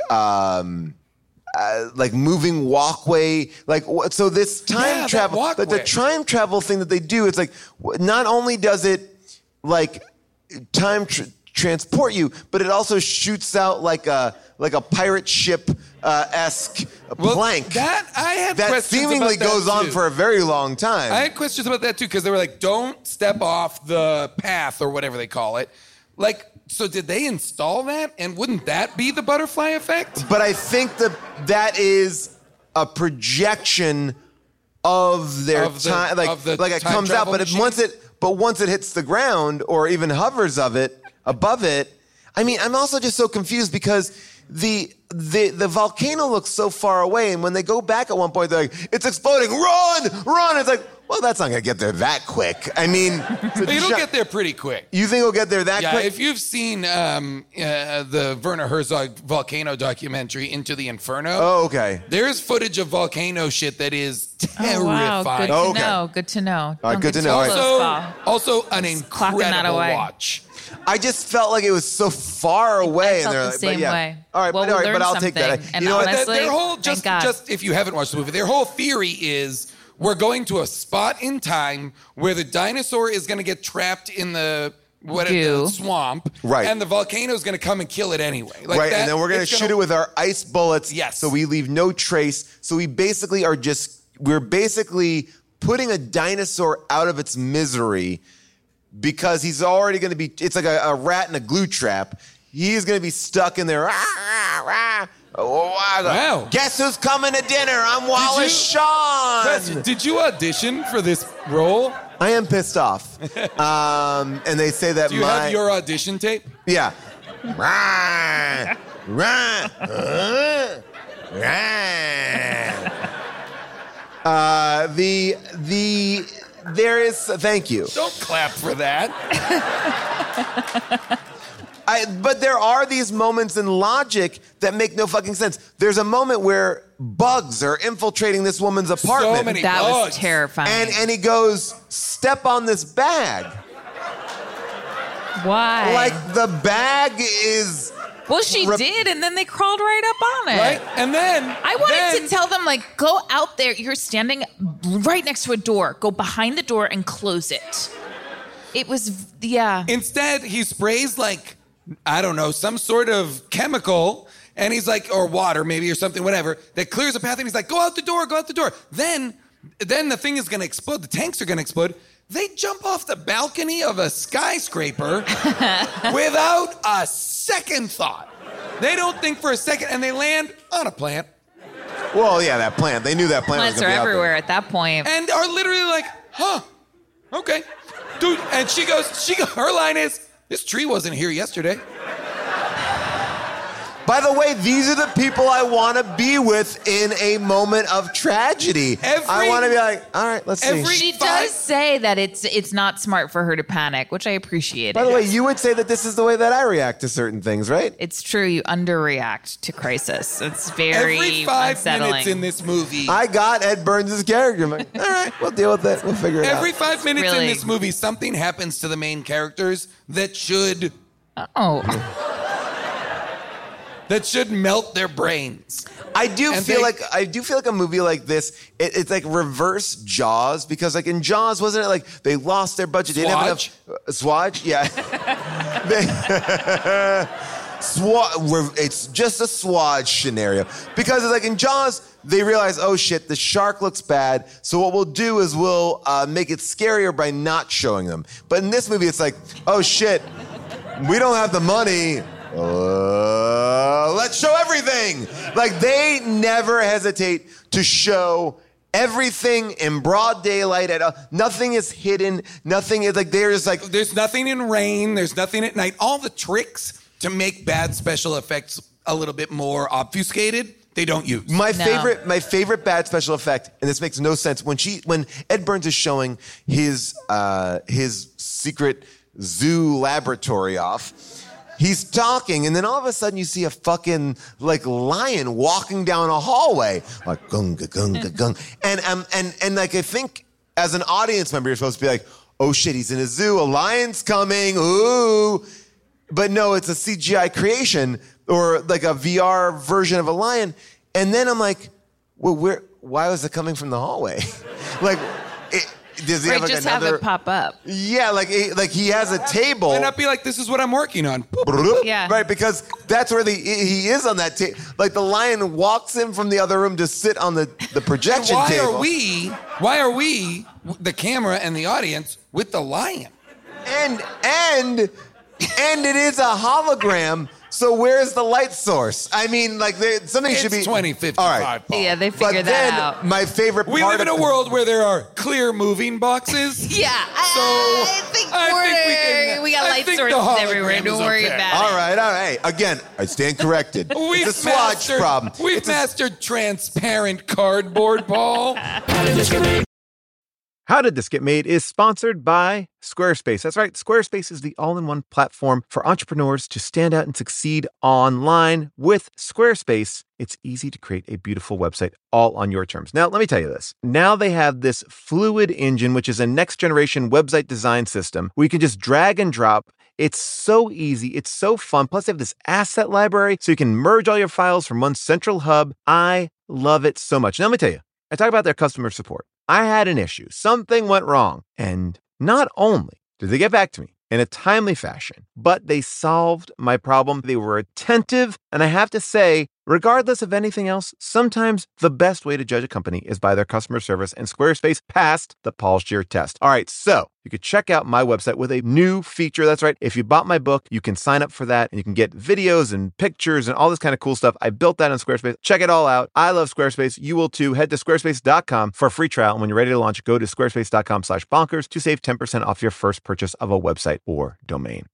moving walkway? So this time travel, the time travel thing that they do, it's like not only does it like transport you, but it also shoots out like a pirate ship esque plank that seemingly goes on for a very long time. I had questions about that too, because they were like, don't step off the path or whatever they call it. Like, so did they install that? And wouldn't that be the butterfly effect? But I think that is a projection of their time. Like it time comes out, travel but machine? once it hits the ground or even hovers above it. I mean, I'm also just so confused because the volcano looks so far away, and when they go back at one point, they're like, "It's exploding! Run!" It's like, well, that's not gonna get there that quick. I mean, It'll get there pretty quick. You think it'll get there that quick? Yeah, if you've seen the Werner Herzog volcano documentary, Into the Inferno. Oh, okay. There's footage of volcano shit that is terrifying. Oh, wow. Good to know. All right, good to know. Also an incredible watch. I just felt like it was so far away. I felt and they're the like, same but yeah. way. All right, Well, but I'll take that. something. And you know what? honestly, Their whole thank God. just if you haven't watched the movie, their whole theory is we're going to a spot in time where the dinosaur is going to get trapped in the swamp, right? And the volcano is going to come and kill it anyway, right? And then we're going to shoot it with our ice bullets, yes. So we leave no trace. So we're basically putting a dinosaur out of its misery because he's already going to be. It's like a rat in a glue trap. He's going to be stuck in there. Wow. Guess who's coming to dinner? I'm Wallace Shawn. Question, did you audition for this role? I am pissed off. And they say that Do you have your audition tape? Yeah. There is, thank you. Don't clap for that. But there are these moments in logic that make no fucking sense. There's a moment where bugs are infiltrating this woman's apartment. So many that bugs. was terrifying. And he goes, step on this bag. Why? Like the bag is... Well, she did, and then they crawled right up on it. Right? And then... I wanted to tell them, like, go out there. You're standing right next to a door. Go behind the door and close it. It was, yeah. Instead, he sprays, like, I don't know, some sort of chemical, and he's like, or water maybe, or something, whatever, that clears a path, and he's like, go out the door. Then the thing is going to explode. The tanks are going to explode. They jump off the balcony of a skyscraper without a second thought. They don't think for a second, and they land on a plant. Well, yeah, that plant. They knew that plant was Plants going are to be everywhere out at that point. And are literally like, huh, okay. Dude, and she goes, her line is, this tree wasn't here yesterday. By the way, these are the people I want to be with in a moment of tragedy. I want to be like, all right, let's see. She does say that it's not smart for her to panic, which I appreciate. By the way, you would say that this is the way that I react to certain things, right? It's true. You underreact to crisis. It's very Every 5 unsettling. minutes in this movie. I got Ed Burns' character. I'm like, all right, we'll deal with it. We'll figure it out. Every 5 minutes in this movie, something happens to the main characters that should melt their brains. I do feel like a movie like this, it's like reverse Jaws, because like in Jaws, wasn't it like they lost their budget? They didn't have enough. Swatch? Yeah. It's just a swatch scenario. Because it's like in Jaws, they realize, oh shit, the shark looks bad. So what we'll do is we'll make it scarier by not showing them. But in this movie, it's like, oh shit, we don't have the money. Let's show everything. Like they never hesitate to show everything in broad daylight. Nothing is hidden. Nothing is like there's nothing in rain. There's nothing at night. All the tricks to make bad special effects a little bit more obfuscated, they don't use. My favorite bad special effect, and this makes no sense, when Ed Burns is showing his secret zoo laboratory off, he's talking, and then all of a sudden you see a fucking lion walking down a hallway, like gunga gunga gung, and like I think as an audience member you're supposed to be like, oh shit, he's in a zoo, a lion's coming, ooh, but no, it's a CGI creation or like a VR version of a lion, and then I'm like, well, why was it coming from the hallway? Does he have like just another? Have it pop up. Yeah, like he has a table. Why not be like, this is what I'm working on? Yeah. Right, because that's where he is on that table. Like the lion walks in from the other room to sit on the projection table. Why are we, the camera and the audience, with the lion? And it is a hologram. So where's the light source? I mean, like something should be 2055. All right. Yeah, they figured that out. My favorite part we live in a world where there are clear moving boxes. Yeah, I think we got light sources everywhere. Don't worry about it. All right. Again, I stand corrected. It's a swatch problem. We've mastered transparent cardboard, Paul. How Did This Get Made is sponsored by Squarespace. That's right. Squarespace is the all-in-one platform for entrepreneurs to stand out and succeed online. With Squarespace, it's easy to create a beautiful website all on your terms. Now, let me tell you this. Now they have this Fluid Engine, which is a next-generation website design system where you can just drag and drop. It's so easy. It's so fun. Plus, they have this asset library so you can merge all your files from one central hub. I love it so much. Now, let me tell you. I talk about their customer support. I had an issue. Something went wrong. And not only did they get back to me in a timely fashion, but they solved my problem. They were attentive. And I have to say, regardless of anything else, sometimes the best way to judge a company is by their customer service, and Squarespace passed the Paul Scheer test. All right, so you could check out my website with a new feature. That's right. If you bought my book, you can sign up for that, and you can get videos and pictures and all this kind of cool stuff. I built that on Squarespace. Check it all out. I love Squarespace. You will too. Head to squarespace.com for a free trial. And when you're ready to launch, go to squarespace.com/bonkers to save 10% off your first purchase of a website or domain.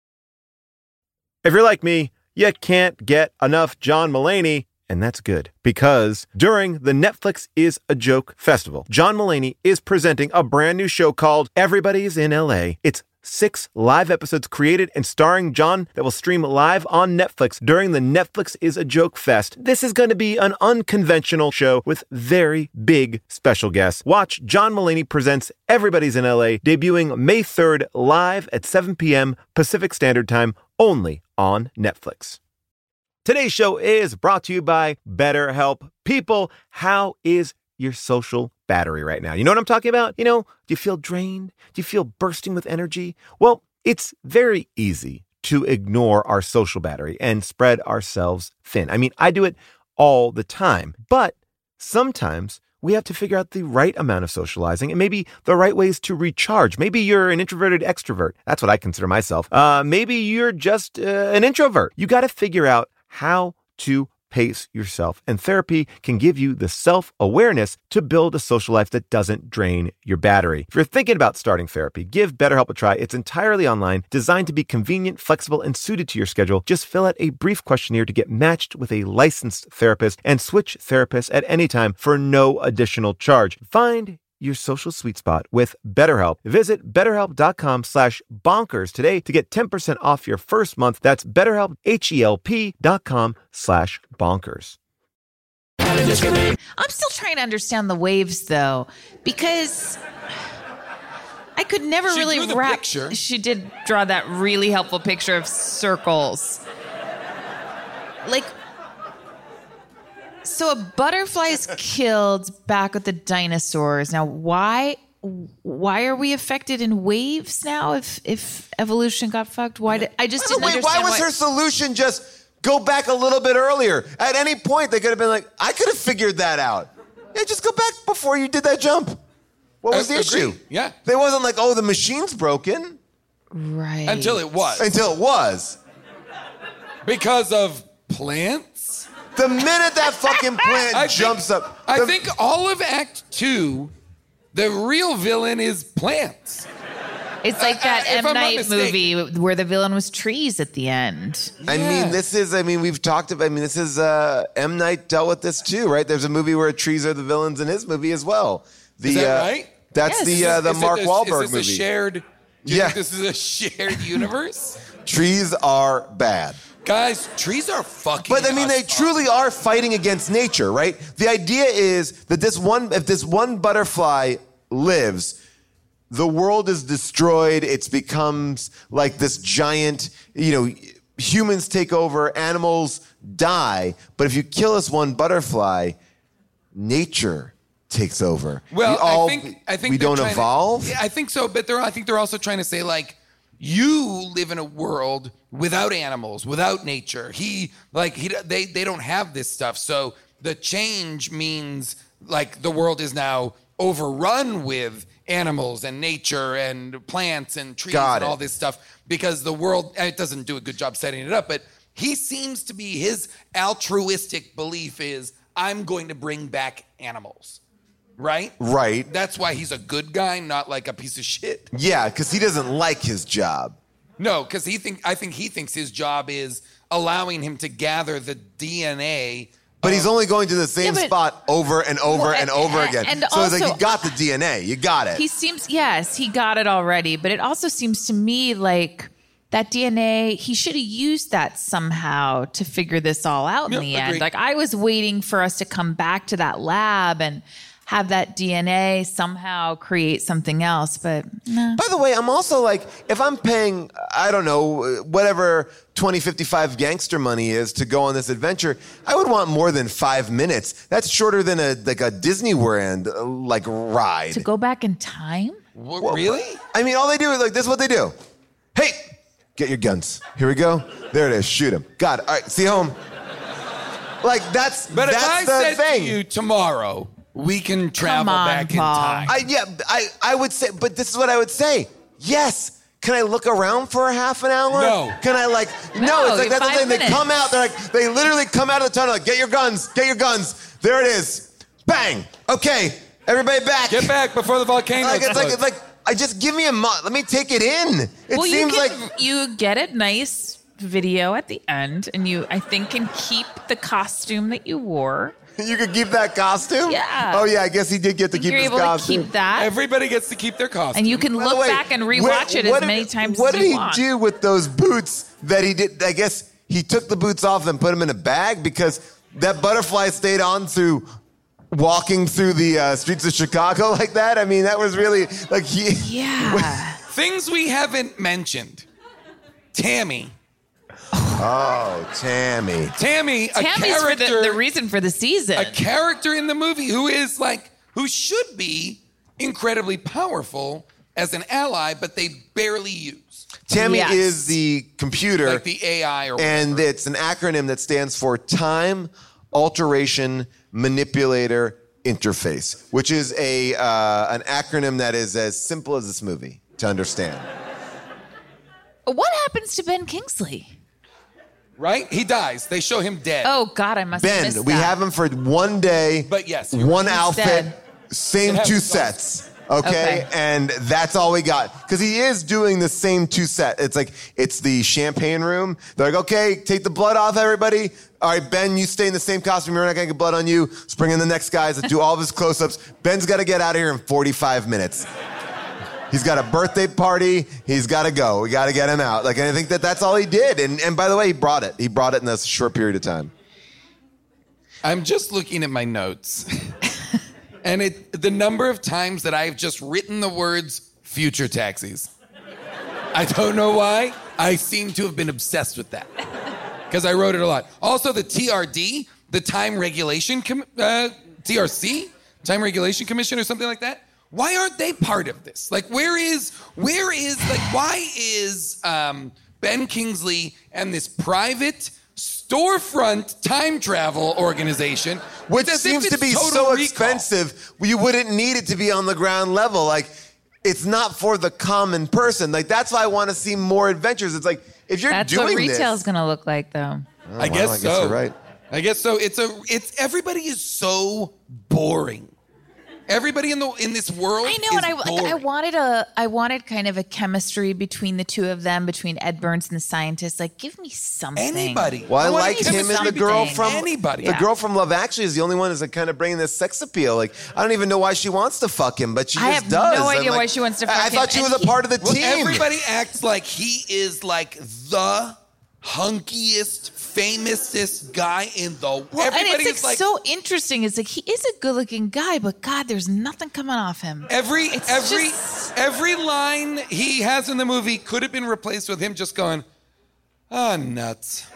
If you're like me, you can't get enough John Mulaney, and that's good, because during the Netflix is a Joke Festival, John Mulaney is presenting a brand new show called Everybody's in L.A. It's 6 live episodes created and starring John that will stream live on Netflix during the Netflix is a Joke Fest. This is going to be an unconventional show with very big special guests. Watch John Mulaney Presents Everybody's in L.A. debuting May 3rd live at 7 p.m. Pacific Standard Time, only on Netflix. Today's show is brought to you by BetterHelp. People, how is your social battery right now? You know what I'm talking about? Do you feel drained? Do you feel bursting with energy? Well, it's very easy to ignore our social battery and spread ourselves thin. I mean, I do it all the time, but sometimes we have to figure out the right amount of socializing and maybe the right ways to recharge. Maybe you're an introverted extrovert. That's what I consider myself. Maybe you're just an introvert. You got to figure out how to pace yourself. And therapy can give you the self-awareness to build a social life that doesn't drain your battery. If you're thinking about starting therapy, give BetterHelp a try. It's entirely online, designed to be convenient, flexible, and suited to your schedule. Just fill out a brief questionnaire to get matched with a licensed therapist and switch therapists at any time for no additional charge. Find your social sweet spot with BetterHelp. Visit BetterHelp.com/bonkers today to get 10% off your first month. That's BetterHelp, HELP.com/bonkers. I'm still trying to understand the waves, though, because I could never really drew the picture. She did draw that really helpful picture of circles. So a butterfly is killed back with the dinosaurs. Now, why are we affected in waves now? If evolution got fucked, I just didn't understand. Why was her solution just go back a little bit earlier? At any point, they could have been like, I could have figured that out. Yeah, just go back before you did that jump. What was the issue? Yeah. They wasn't like, oh, the machine's broken. Right. Until it was. Because of plants? The minute that fucking plant jumps up. I think all of Act 2, the real villain is plants. It's like that if M. I'm not Night mistaken. movie where the villain was trees at the end. I mean, we've talked about, this is, M. Night dealt with this too, right? There's a movie where trees are the villains in his movie as well. Is that right? That's Yes. the Mark Wahlberg is this movie. A shared, do you Yeah. think this is a shared universe? Trees are bad. Guys, trees are fucking But I mean, they us up. truly are fighting against nature, right? The idea is that if this one butterfly lives, the world is destroyed. It becomes like this giant, humans take over, animals die. But if you kill this one butterfly, nature takes over. Well, I think we they're don't trying to- evolve. Yeah, I think so, but I think they're also trying to say like, you live in a world without animals, without nature. They don't have this stuff. So the change means like the world is now overrun with animals and nature and plants and trees Got and it. all this stuff because the world, it doesn't do a good job setting it up, but he seems to be, his altruistic belief is, I'm going to bring back animals. Right? Right. That's why he's a good guy, not like a piece of shit. Yeah, because he doesn't like his job. No, because I think he thinks his job is allowing him to gather the DNA. But he's only going to the same Yeah, but- spot over and over and over again. and So it's like, also- you got the DNA. You got it. Yes, he got it already. But it also seems to me like that DNA, he should have used that somehow to figure this all out in Yeah, the agreed. end. Like, I was waiting for us to come back to that lab and have that DNA somehow create something else. But no. By the way, I'm also like, if I'm paying, I don't know, whatever 2055 gangster money is to go on this adventure, I would want more than 5 minutes. That's shorter than a Disneyland ride. To go back in time? What, really? I mean, all they do is this is what they do. Hey, get your guns. Here we go. There it is. Shoot him. Got it. All right, see you home. That's But if I the said thing. to you tomorrow, we can travel on, back in Paul. time. I would say, but this is what I would say. Yes. Can I look around for a half an hour? No. Can I no, it's like that's the 5 thing. They minutes. come out, they literally come out of the tunnel, get your guns. There it is. Bang. Okay, everybody back. Get back before the volcano explodes. Just give me a month. Let me take it in. It Well, seems you get a nice video at the end, and you, I think, can keep the costume that you wore. You could keep that costume? Yeah. Oh, yeah, I guess he did get to keep You're his able costume. to keep that, Everybody gets to keep their costume. and you can By the look way, back and rewatch it as many times what as did you he want. do with those boots that he did? I guess he took the boots off and put them in a bag because that butterfly stayed on through walking through the streets of Chicago like that. I mean, that was really Yeah. Things we haven't mentioned. Tammy. Oh, Tammy. Tammy, a Tammy's for character, the reason for the season. a character in the movie who should be incredibly powerful as an ally, but they barely use. Tammy Yes. is the computer. Like the AI or and whatever. it's an acronym that stands for Time Alteration Manipulator Interface, which is an acronym that is as simple as this movie to understand. What happens to Ben Kingsley? Right? He dies. They show him dead. Oh God, I must have missed Ben, we that. have him for one day, But yes, one He's outfit, dead. same It has two both. sets. Okay? Okay. And that's all we got. Because he is doing the same two sets. It's the champagne room. They're like, okay, take the blood off, everybody. All right, Ben, you stay in the same costume. You're not going to get blood on you. Let's bring in the next guys that do all of his close-ups. Ben's got to get out of here in 45 minutes. He's got a birthday party. He's got to go. We got to get him out. And I think that's all he did. And by the way, he brought it. He brought it in a short period of time. I'm just looking at my notes. And the number of times that I've just written the words future taxis. I don't know why. I seem to have been obsessed with that. Because I wrote it a lot. Also, the TRD, the Time Regulation, TRC, Time Regulation Commission or something like that. Why aren't they part of this? Why is Ben Kingsley and this private storefront time travel organization, Which it's as if seems to it's be Total so Recall. expensive, you wouldn't need it to be on the ground level. It's not for the common person. That's why I want to see more adventures. It's if you're That's doing what this, retail's gonna look like, though. I guess so. you're right. I guess so. It's everybody is so boring. Everybody in this world. I know, is and boring. I wanted kind of a chemistry between the two of them, between Ed Burns and the scientist. Like, give me something. Anybody. Well, I want liked him and the girl from anybody. The girl from Love Actually is the only one who's like kind of bringing this sex appeal. Like, I don't even know why she wants to fuck him, but she I just have does. no I'm idea like, why she wants to fuck I him. thought she was a part of the team. Everybody acts like he is like the hunkiest, famousest guy in the world. Well, and Everybody it's is like so interesting. It's like he is a good-looking guy, but God, there's nothing coming off him. Every line he has in the movie could have been replaced with him just going, nuts.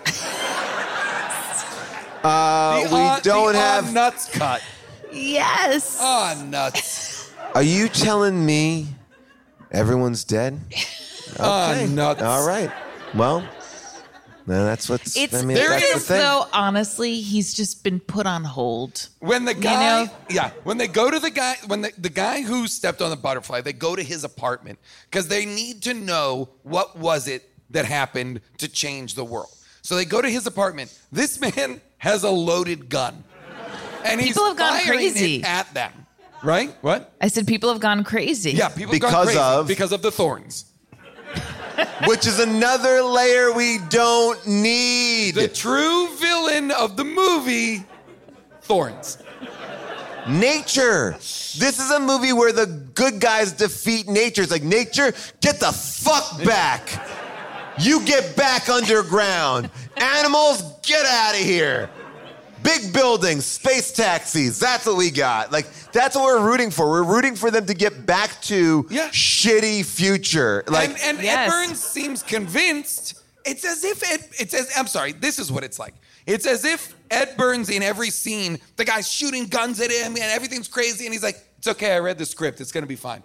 We don't have nuts cut. Yes. Nuts. Are you telling me everyone's dead? Okay. Nuts. All right. Well, no, that's what's. It's I mean, there that's is, the thing. though. Honestly, he's just been put on hold. When the guy, You know? when they go to the guy, when the guy who stepped on the butterfly, they go to his apartment because they need to know what was it that happened to change the world. So they go to his apartment. This man has a loaded gun, and he's People have gone firing crazy. it at them. Right? What? I said people have gone crazy. Yeah, people have gone crazy because of the thorns. Which is another layer we don't need. The true villain of the movie, thorns. Nature. This is a movie where the good guys defeat nature. It's like, nature, get the fuck back. You get back underground. Animals, get out of here. Big buildings, space taxis. That's what we got. Like, that's what we're rooting for. We're rooting for them to get back to shitty future. Like, and Ed Burns seems convinced. It's as if I'm sorry, this is what it's like. It's as if Ed Burns in every scene, the guy's shooting guns at him and everything's crazy, and he's like, it's okay, I read the script, it's gonna be fine.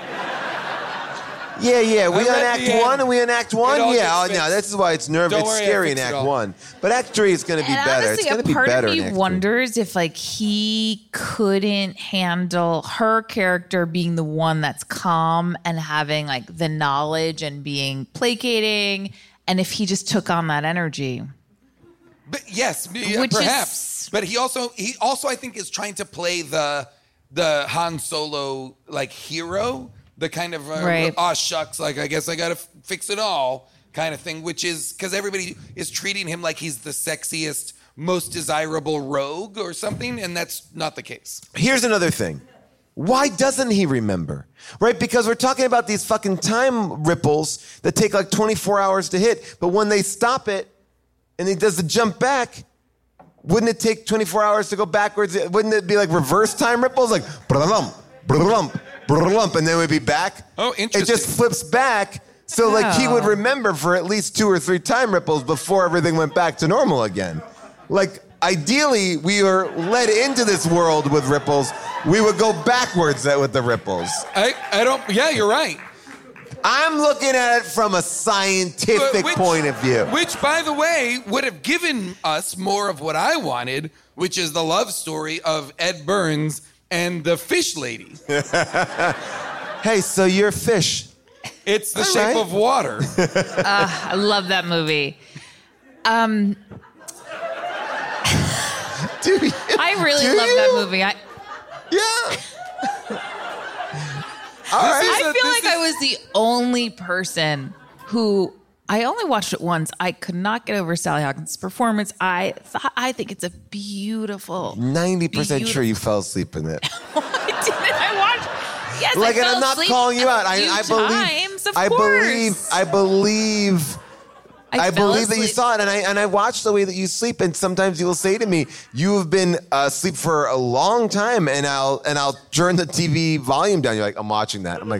Yeah. We on Act 1 and we in Act 1? all Yeah, gets no, this is why it's Don't it's worry, I scary in fixed it Act all. 1. But Act 3 is going to be And better. honestly, It's going to be a part better of in me Act 3. wonders if like he couldn't handle her character being the one that's calm and having like the knowledge and being placating, and if he just took on that energy. But yes, Which perhaps. But he also I think is trying to play the Han Solo like hero, the kind of Right. aw shucks, like I guess I gotta fix it all kind of thing, which is because everybody is treating him like he's the sexiest, most desirable rogue or something, and that's not the case. Here's another thing. Why doesn't he remember? Right? Because we're talking about these fucking time ripples that take like 24 hours to hit, but when they stop it and he does the jump back, wouldn't it take 24 hours to go backwards? Wouldn't it be like reverse time ripples? Like, brr-lump, brr-lump, brr-lump, and then we'd be back? Oh, interesting. It just flips back. So like he would remember for at least 2 or 3 time ripples before everything went back to normal again. Like, ideally, we were led into this world with ripples. We would go backwards with the ripples. Yeah, you're right. I'm looking at it from a scientific point of view. Which, by the way, would have given us more of what I wanted, which is the love story of Ed Burns and the fish lady. Hey, so you're a fish. It's the All shape right. of water. I love that movie. I really love that movie. I feel like I was the only person who I only watched it once. I could not get over Sally Hawkins' performance. I think it's a beautiful. 90% sure you fell asleep in it. I didn't. I watched. Yes, Like, I and fell I'm not asleep calling you out. a I few believe. times, of I course. believe I fell believe that you asleep. saw it, and I watch the way that you sleep. And sometimes you will say to me, "You have been asleep for a long time," and I'll turn the TV volume down. You're like, "I'm watching that." I'm like,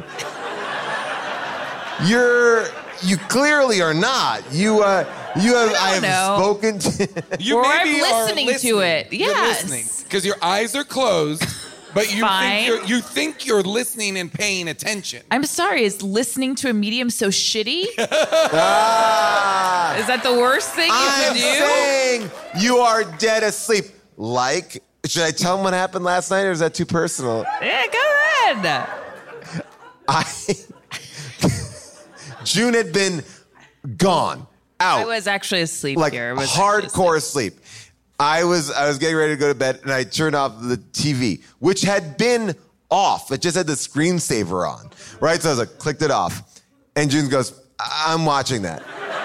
"You clearly are not. You have. I have spoken to You Or maybe I'm are listening to it. You're Yes. listening because your eyes are closed, but Fine. you think you're listening and paying attention. I'm sorry. Is listening to a medium so shitty? Is Ah. that the worst thing you I'm can do? saying you are dead asleep. Like, should I tell them what happened last night, or is that too personal? Yeah, go ahead. June had been gone, out. I was actually asleep like here. I was hardcore asleep. I was getting ready to go to bed, and I turned off the TV, which had been off. It just had the screensaver on, right? So I was like, clicked it off. And June goes, I'm watching that.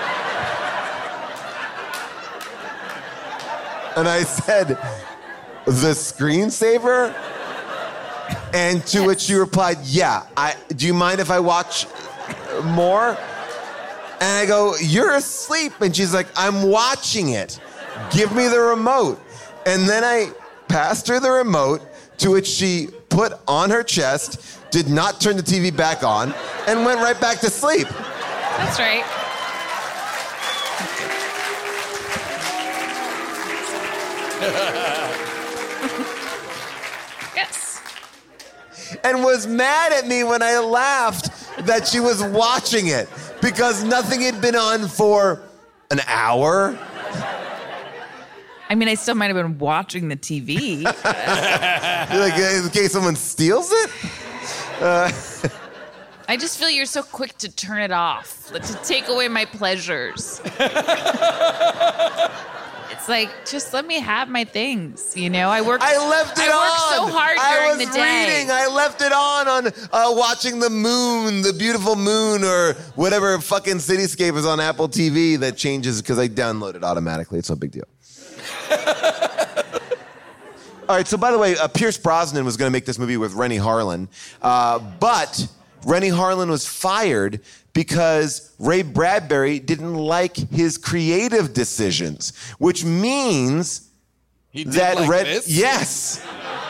And I said, the screensaver? And to which she replied, yeah, do you mind if I watch more? And I go, you're asleep. And she's like, I'm watching it. Give me the remote. And then I passed her the remote, to which she put on her chest, did not turn the TV back on, and went right back to sleep. That's right. Yes. And was mad at me when I laughed that she was watching it because nothing had been on for an hour. I mean, I still might have been watching the TV. Like, in case someone steals it? I just feel you're so quick to turn it off, to take away my pleasures. It's like, just let me have my things, you know? I worked so hard during the day. I was reading. I left it on watching the moon, the beautiful moon, or whatever fucking cityscape is on Apple TV that changes because I download it automatically. It's no big deal. All right, so by the way, Pierce Brosnan was going to make this movie with Rennie Harlin, but Rennie Harlin was fired because Ray Bradbury didn't like his creative decisions, which means he did this? Yes.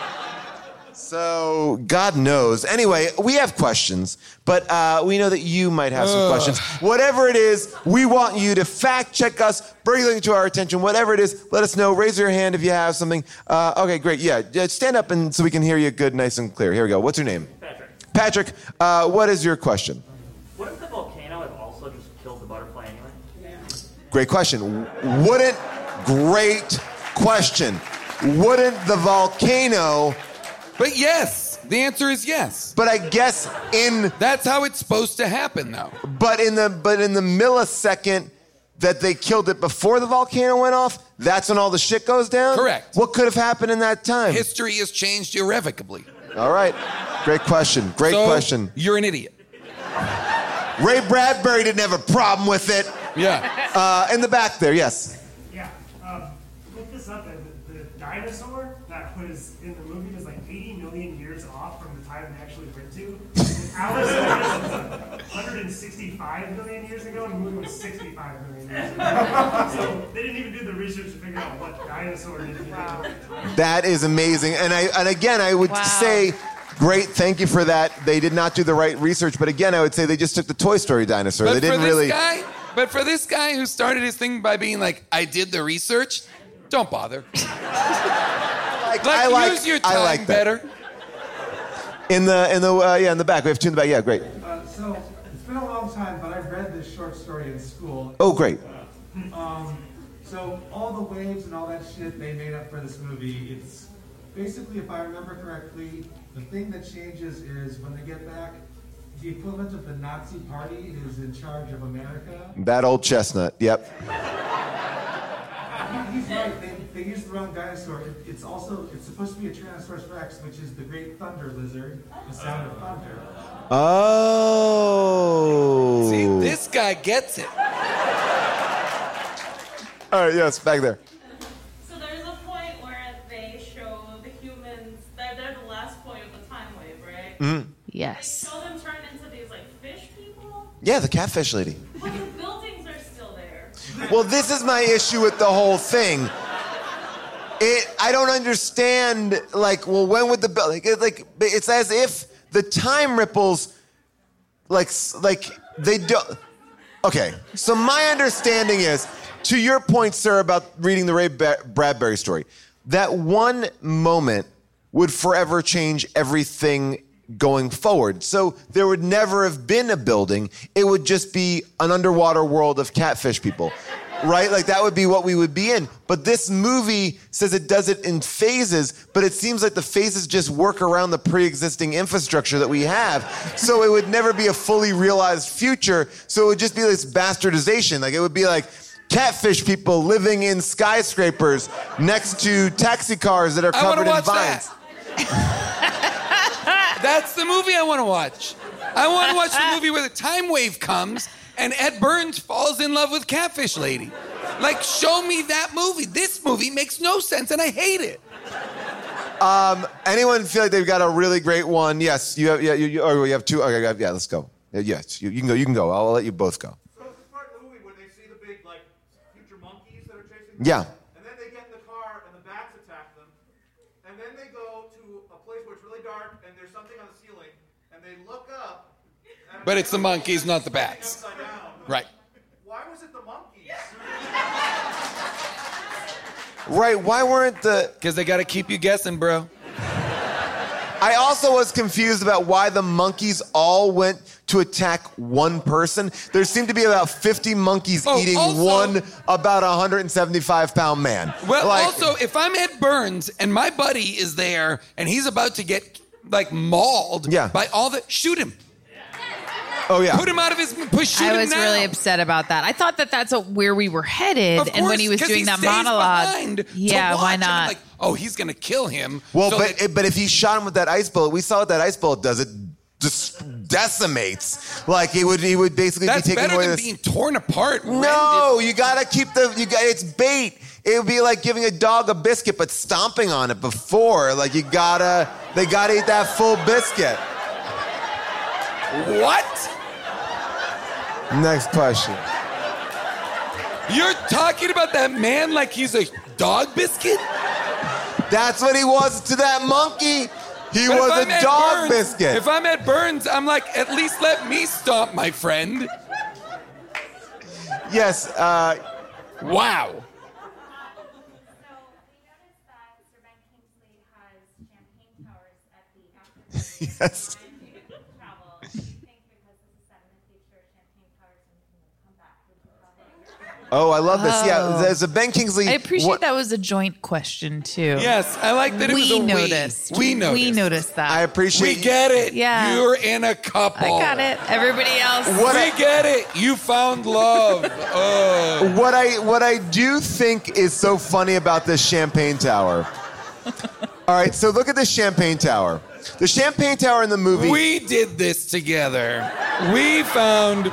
So God knows. Anyway, we have questions, but we know that you might have some questions. Whatever it is, we want you to fact check us, bring it to our attention. Whatever it is, let us know. Raise your hand if you have something. Okay, great. Yeah, stand up and so we can hear you good, nice and clear. Here we go. What's your name? Patrick, what is your question? What if the volcano had also just killed the butterfly anyway? Great question. Wouldn't the volcano... But yes, the answer is yes. But I guess that's how it's supposed to happen, though. But in the millisecond that they killed it before the volcano went off, that's when all the shit goes down? Correct. What could have happened in that time? History has changed irrevocably. All right. Great question. Great question. You're an idiot. Ray Bradbury didn't have a problem with it. Yeah. In the back there, yes. Yeah. Look this up. The dinosaur that was in the movie was like 80 million years off from the time they actually went to. Allosaurus was 165 million years ago, and the movie was 65 million years ago. So they didn't even do the research to figure out what dinosaur did he That is amazing. And again, I would say, great, thank you for that. They did not do the right research, but again, I would say they just took the Toy Story dinosaur. But they didn't But for this guy who started his thing by being like, I did the research, don't bother. Use your time better. In the back. We have two in the back. Yeah, great. So it's been a long time, but I've read this short story in school. Oh, great. So all the waves and all that shit they made up for this movie, it's basically, if I remember correctly, the thing that changes is when they get back, the equivalent of the Nazi party is in charge of America. That old chestnut. Yep. He's right. They used the wrong dinosaur. It's supposed to be a Tyrannosaurus Rex, which is the great thunder lizard, the sound of thunder. Oh. See, this guy gets it. All right, yes, back there. So there's a point where they show the humans, they're the last point of the time wave, right? Mm-hmm. Yes. They show them turn into these like fish people, Yeah, the catfish lady. but the buildings are still there. Well, this is my issue with the whole thing. I don't understand, when would the... it's as if the time ripples, they don't... Okay, so my understanding is, to your point, sir, about reading the Ray Bradbury story, that one moment would forever change everything going forward. So there would never have been a building. It would just be an underwater world of catfish people. Right? That would be what we would be in. But this movie says it does it in phases, but it seems like the phases just work around the pre-existing infrastructure that we have. So it would never be a fully realized future. So it would just be this bastardization. It would be like catfish people living in skyscrapers next to taxi cars that are covered in vines. That's the movie I want to watch. I want to watch the movie where the time wave comes and Ed Burns falls in love with Catfish Lady. Like, show me that movie. This movie makes no sense and I hate it. Anyone feel like they've got a really great one? Yes, you have. You have two. Okay, yeah, let's go. Yes, you can go. You can go. I'll let you both go. So it's the part of the movie where they see the big, like, future monkeys that are chasing them. Yeah. And then they get in the car and the bats attack them. And then they go to a place where it's really dark and there's something on the ceiling. And they look up. But it's the monkeys, not the bats. Right. Why was it the monkeys? Right, why weren't the... Because they got to keep you guessing, bro. I also was confused about why the monkeys all went to attack one person. There seemed to be about 50 monkeys eating one about 175-pound man. Well, also, if I'm Ed Burns and my buddy is there and he's about to get, like, mauled by all the... Shoot him. Oh, yeah. Put him out of his... Shoot him I was now. really upset about that. I thought that that's where we were headed. Of And when course, he was 'cause doing he that stays behind monologue. to Yeah, watch, why and I'm not? like, oh, he's going to kill him. Well, so but if he shot him with that ice bullet, we saw what that ice bullet does. It just decimates. Like, he would basically That's be taking better away than this... being torn apart. No, you gotta keep it's bait. It would be like giving a dog a biscuit, but stomping on it before. Like, they gotta eat that full biscuit. What? Next question. You're talking about that man like he's a dog biscuit? That's what he was to that monkey. He But was if I'm a Ed dog Burns- biscuit. If I'm Ed Burns, I'm like, at least let me stomp my friend. Yes. Wow. Yes. Oh, I love this. Yeah, there's a Ben Kingsley. I appreciate that was a joint question, too. Yes, I like that it was a we. noticed. We noticed. We noticed that. I appreciate. We get it. Yeah. You're in a couple. I got it. Everybody else. We get it. You found love. What I do think is so funny about this champagne tower. All right, so look at this champagne tower. The champagne tower in the movie. We did this together. We found.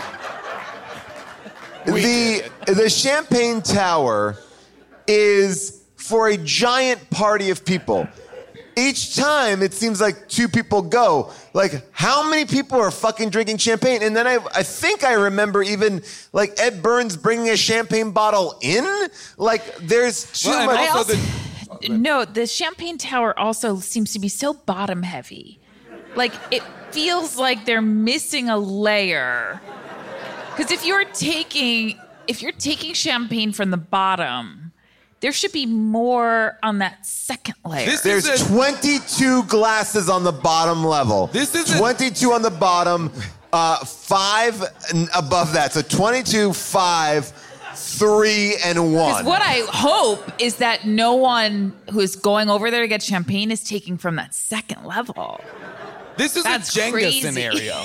The champagne tower is for a giant party of people. Each time it seems like two people go. Like, how many people are fucking drinking champagne? And then I think I remember even like Ed Burns bringing a champagne bottle in. Like, there's too much. No, the champagne tower also seems to be so bottom heavy. Like, it feels like they're missing a layer. Because if you're taking champagne from the bottom, there should be more on that second layer. There's 22 glasses on the bottom level. This is 22 on the bottom, 5 above that. So 22, 5, 3, and 1. Because what I hope is that no one who's going over there to get champagne is taking from that second level. This is That's a Jenga crazy. scenario.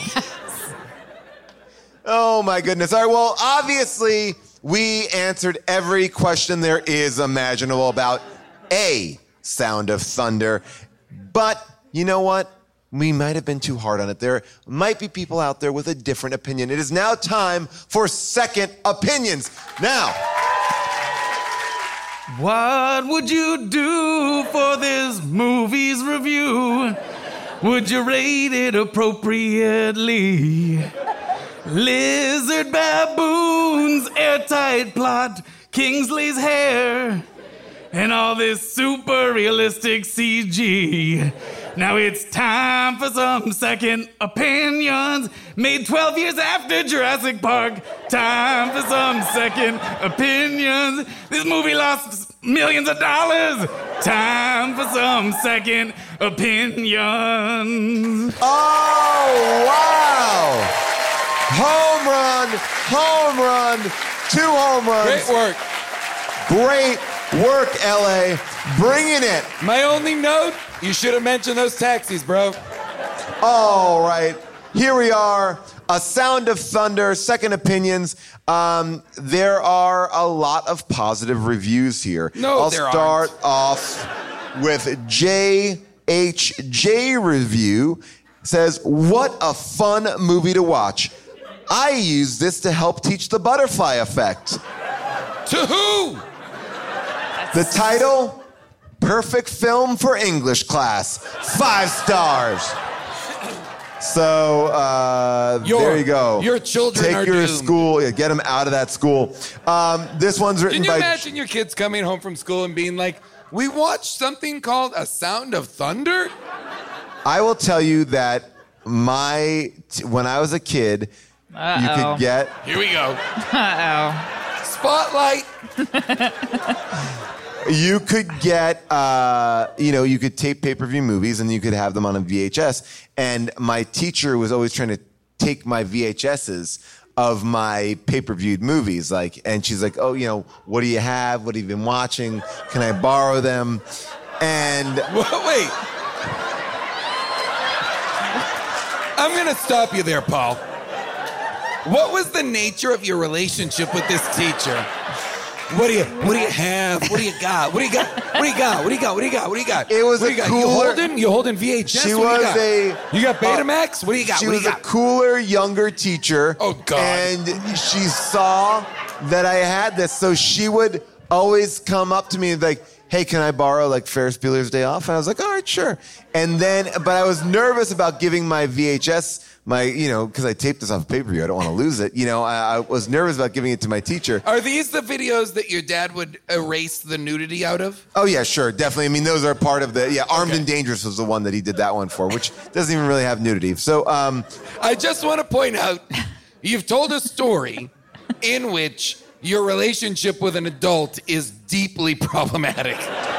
Oh my goodness. All right, well, obviously, we answered every question there is imaginable about a Sound of Thunder. But you know what? We might have been too hard on it. There might be people out there with a different opinion. It is now time for Second Opinions. Now, what would you do for this movie's review? Would you rate it appropriately? Lizard baboons, airtight plot, Kingsley's hair, and all this super realistic CG. Now it's time for some second opinions. Made 12 years after Jurassic Park. Time for some second opinions. This movie lost millions of dollars. Time for some second opinions. oh, wow. Home run, 2 home runs. Great work, LA. Bringing it. My only note, you should have mentioned those taxis, bro. All right. Here we are. A Sound of Thunder, Second Opinions. There are a lot of positive reviews here. No, I'll there start off with JHJ Review. says, what a fun movie to watch. I use this to help teach the butterfly effect. To who? The title, Perfect Film for English Class. 5 stars. So there you go. Your children Take are your doomed. school, get them out of that school. This one's written Can you by... imagine your kids coming home from school and being like, we watched something called A Sound of Thunder? I will tell you that when I was a kid, you could get... Here we go. Uh-oh. Spotlight. You could get, you could tape pay-per-view movies and you could have them on a VHS. And my teacher was always trying to take my VHSs of my pay-per-viewed movies. And she's like, oh, what do you have? What have you been watching? Can I borrow them? And... Wait. I'm going to stop you there, Paul. What was the nature of your relationship with this teacher? What do you have? What do you got? What do you got? What do you got? What do you got? What do you got? What do you got? It was what do you a got? cooler... You holding VHS? She What was do a... You got Betamax? What do you got? She What do was you a got? cooler, younger teacher. Oh, God. And she saw that I had this, so she would always come up to me and be like, hey, can I borrow Ferris Bueller's Day Off? And I was like, all right, sure. And then, but I was nervous about giving my VHS, because I taped this off pay-per-view. I don't want to lose it. I was nervous about giving it to my teacher. Are these the videos that your dad would erase the nudity out of? Oh, yeah, sure, definitely. I mean, those are part of the, Armed and Dangerous was the one that he did that one for, which doesn't even really have nudity. So, I just want to point out, you've told a story in which your relationship with an adult is deeply problematic.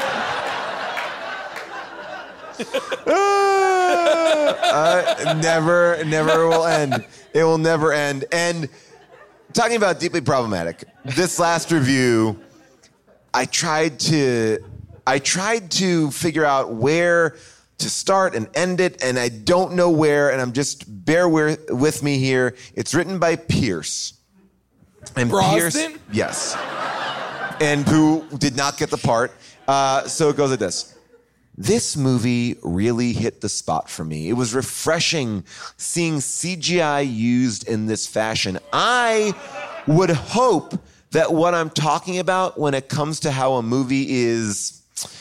Never will end. It will never end. And talking about deeply problematic, this last review, I tried to figure out where to start and end it, and I don't know where, and I'm just, bear with me here. It's written by Pierce. And Brosnan? Yes. And who did not get the part. So it goes like this. This movie really hit the spot for me. It was refreshing seeing CGI used in this fashion. I would hope that what I'm talking about when it comes to how a movie is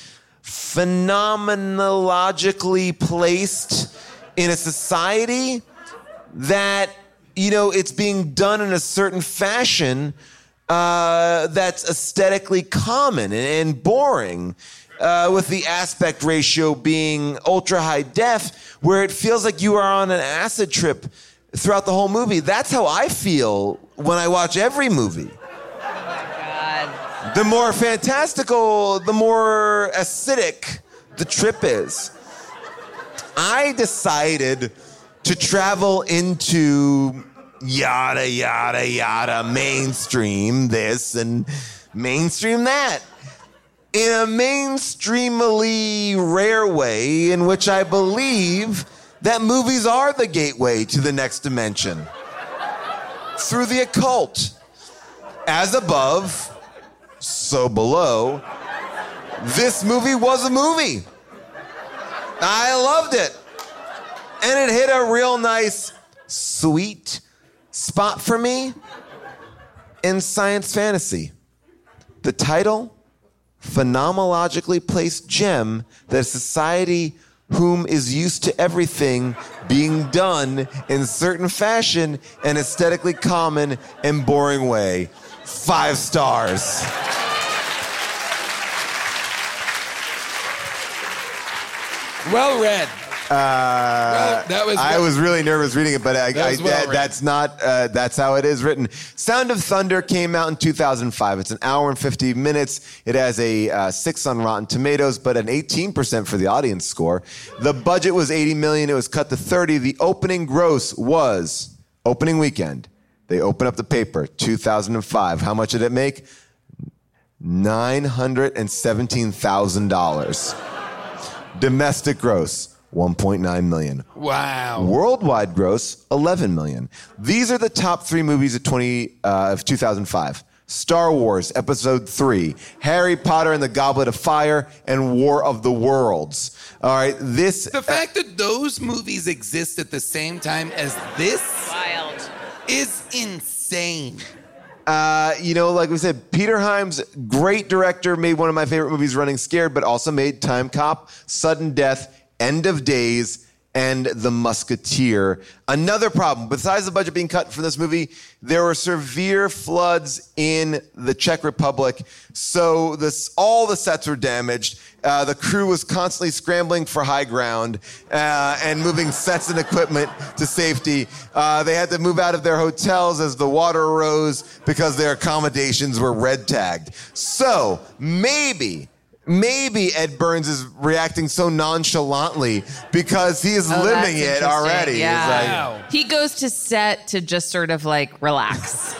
phenomenologically placed in a society that, it's being done in a certain fashion that's aesthetically common and boring. With the aspect ratio being ultra high def, where it feels like you are on an acid trip throughout the whole movie. That's how I feel when I watch every movie. Oh my God. The more fantastical, the more acidic the trip is. I decided to travel into yada, yada, yada, mainstream this and mainstream that. In a mainstreamily rare way in which I believe that movies are the gateway to the next dimension. Through the occult. As above, so below. This movie was a movie. I loved it. And it hit a real nice, sweet spot for me in science fantasy. The title? Phenomenologically placed gem that a society whom is used to everything being done in certain fashion and aesthetically common and boring way. 5 stars. Well read. I was really nervous reading it, but that's how it is written. Sound of Thunder came out in 2005. It's an hour and 50 minutes. It has a 6 on Rotten Tomatoes, but an 18% for the audience score. The budget was $80 million. It was cut to $30. The opening gross was, opening weekend, they open up the paper, 2005. How much did it make? $917,000. Domestic gross, $1.9 million. Wow. Worldwide gross, $11 million. These are the top 3 movies of 2005. Star Wars Episode 3, Harry Potter and the Goblet of Fire, and War of the Worlds. All right, the fact that those movies exist at the same time as this is insane. Like we said, Peter Hyams, great director, made one of my favorite movies, Running Scared, but also made Time Cop, Sudden Death, End of Days, and The Musketeer. Another problem, besides the budget being cut for this movie, there were severe floods in the Czech Republic, so all the sets were damaged. The crew was constantly scrambling for high ground and moving sets and equipment to safety. They had to move out of their hotels as the water rose because their accommodations were red tagged. So maybe Ed Burns is reacting so nonchalantly because he is living it already. Yeah. He goes to set to just sort of like relax.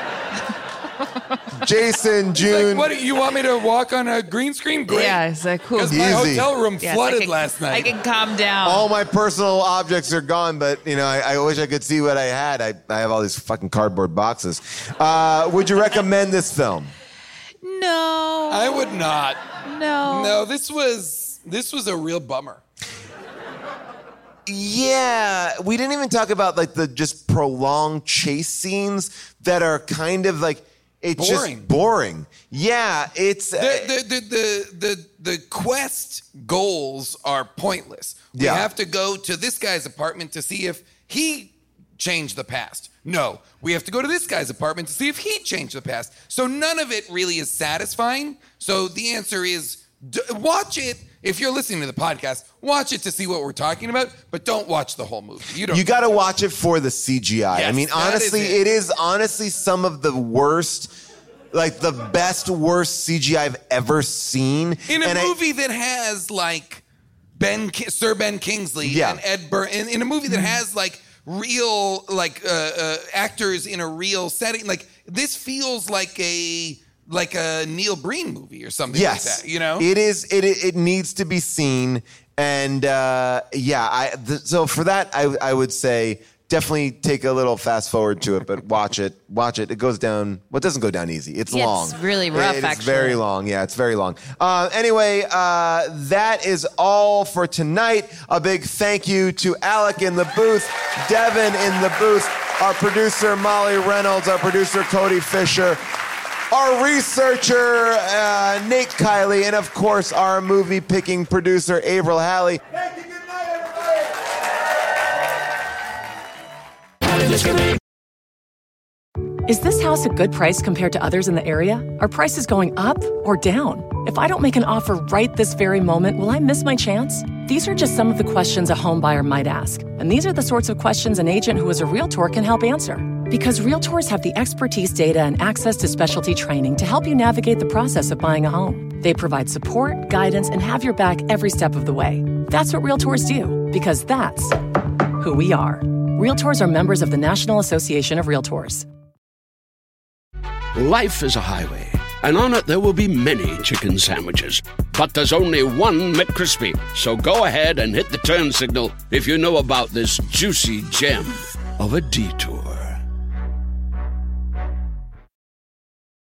Jason, June. Like, what, you want me to walk on a green screen? Great. Yeah, it's like, cool. Because my hotel room flooded last night. I can calm down. All my personal objects are gone, but, I wish I could see what I had. I have all these fucking cardboard boxes. Would you recommend this film? No. I would not. No. No, this was a real bummer. Yeah, we didn't even talk about like the just prolonged chase scenes that are kind of like it's boring. Just boring. Yeah, it's the quest goals are pointless. We have to go to this guy's apartment to see if he changed the past. No, we have to go to this guy's apartment to see if he changed the past. So none of it really is satisfying. So the answer is watch it. If you're listening to the podcast, watch it to see what we're talking about, but don't watch the whole movie. You got to watch it for the CGI. Yes, I mean, honestly, it is honestly some of the worst, like the worst CGI I've ever seen. In a movie that has like Sir Ben Kingsley and Ed Burns, in a movie that has like real actors in a real setting, like this feels like a Neil Breen movie or something like that, It is. It needs to be seen, and so for that, I would say definitely take a little fast forward to it, but watch it. It goes down. Well, it doesn't go down easy. It's long. It's really rough. It's very long. Yeah, it's very long. Anyway, that is all for tonight. A big thank you to Alec in the booth, Devin in the booth, our producer Molly Reynolds, our producer Cody Fisher, our researcher, Nate Kiley, and of course, our movie-picking producer, Avril Halley. Thank you. Good night, everybody. Is this house a good price compared to others in the area? Are prices going up or down? If I don't make an offer right this very moment, will I miss my chance? These are just some of the questions a home buyer might ask. And these are the sorts of questions an agent who is a Realtor can help answer. Because Realtors have the expertise, data, and access to specialty training to help you navigate the process of buying a home. They provide support, guidance, and have your back every step of the way. That's what Realtors do, because that's who we are. Realtors are members of the National Association of Realtors. Life is a highway, and on it there will be many chicken sandwiches. But there's only one McCrispy. So go ahead and hit the turn signal if you know about this juicy gem of a detour.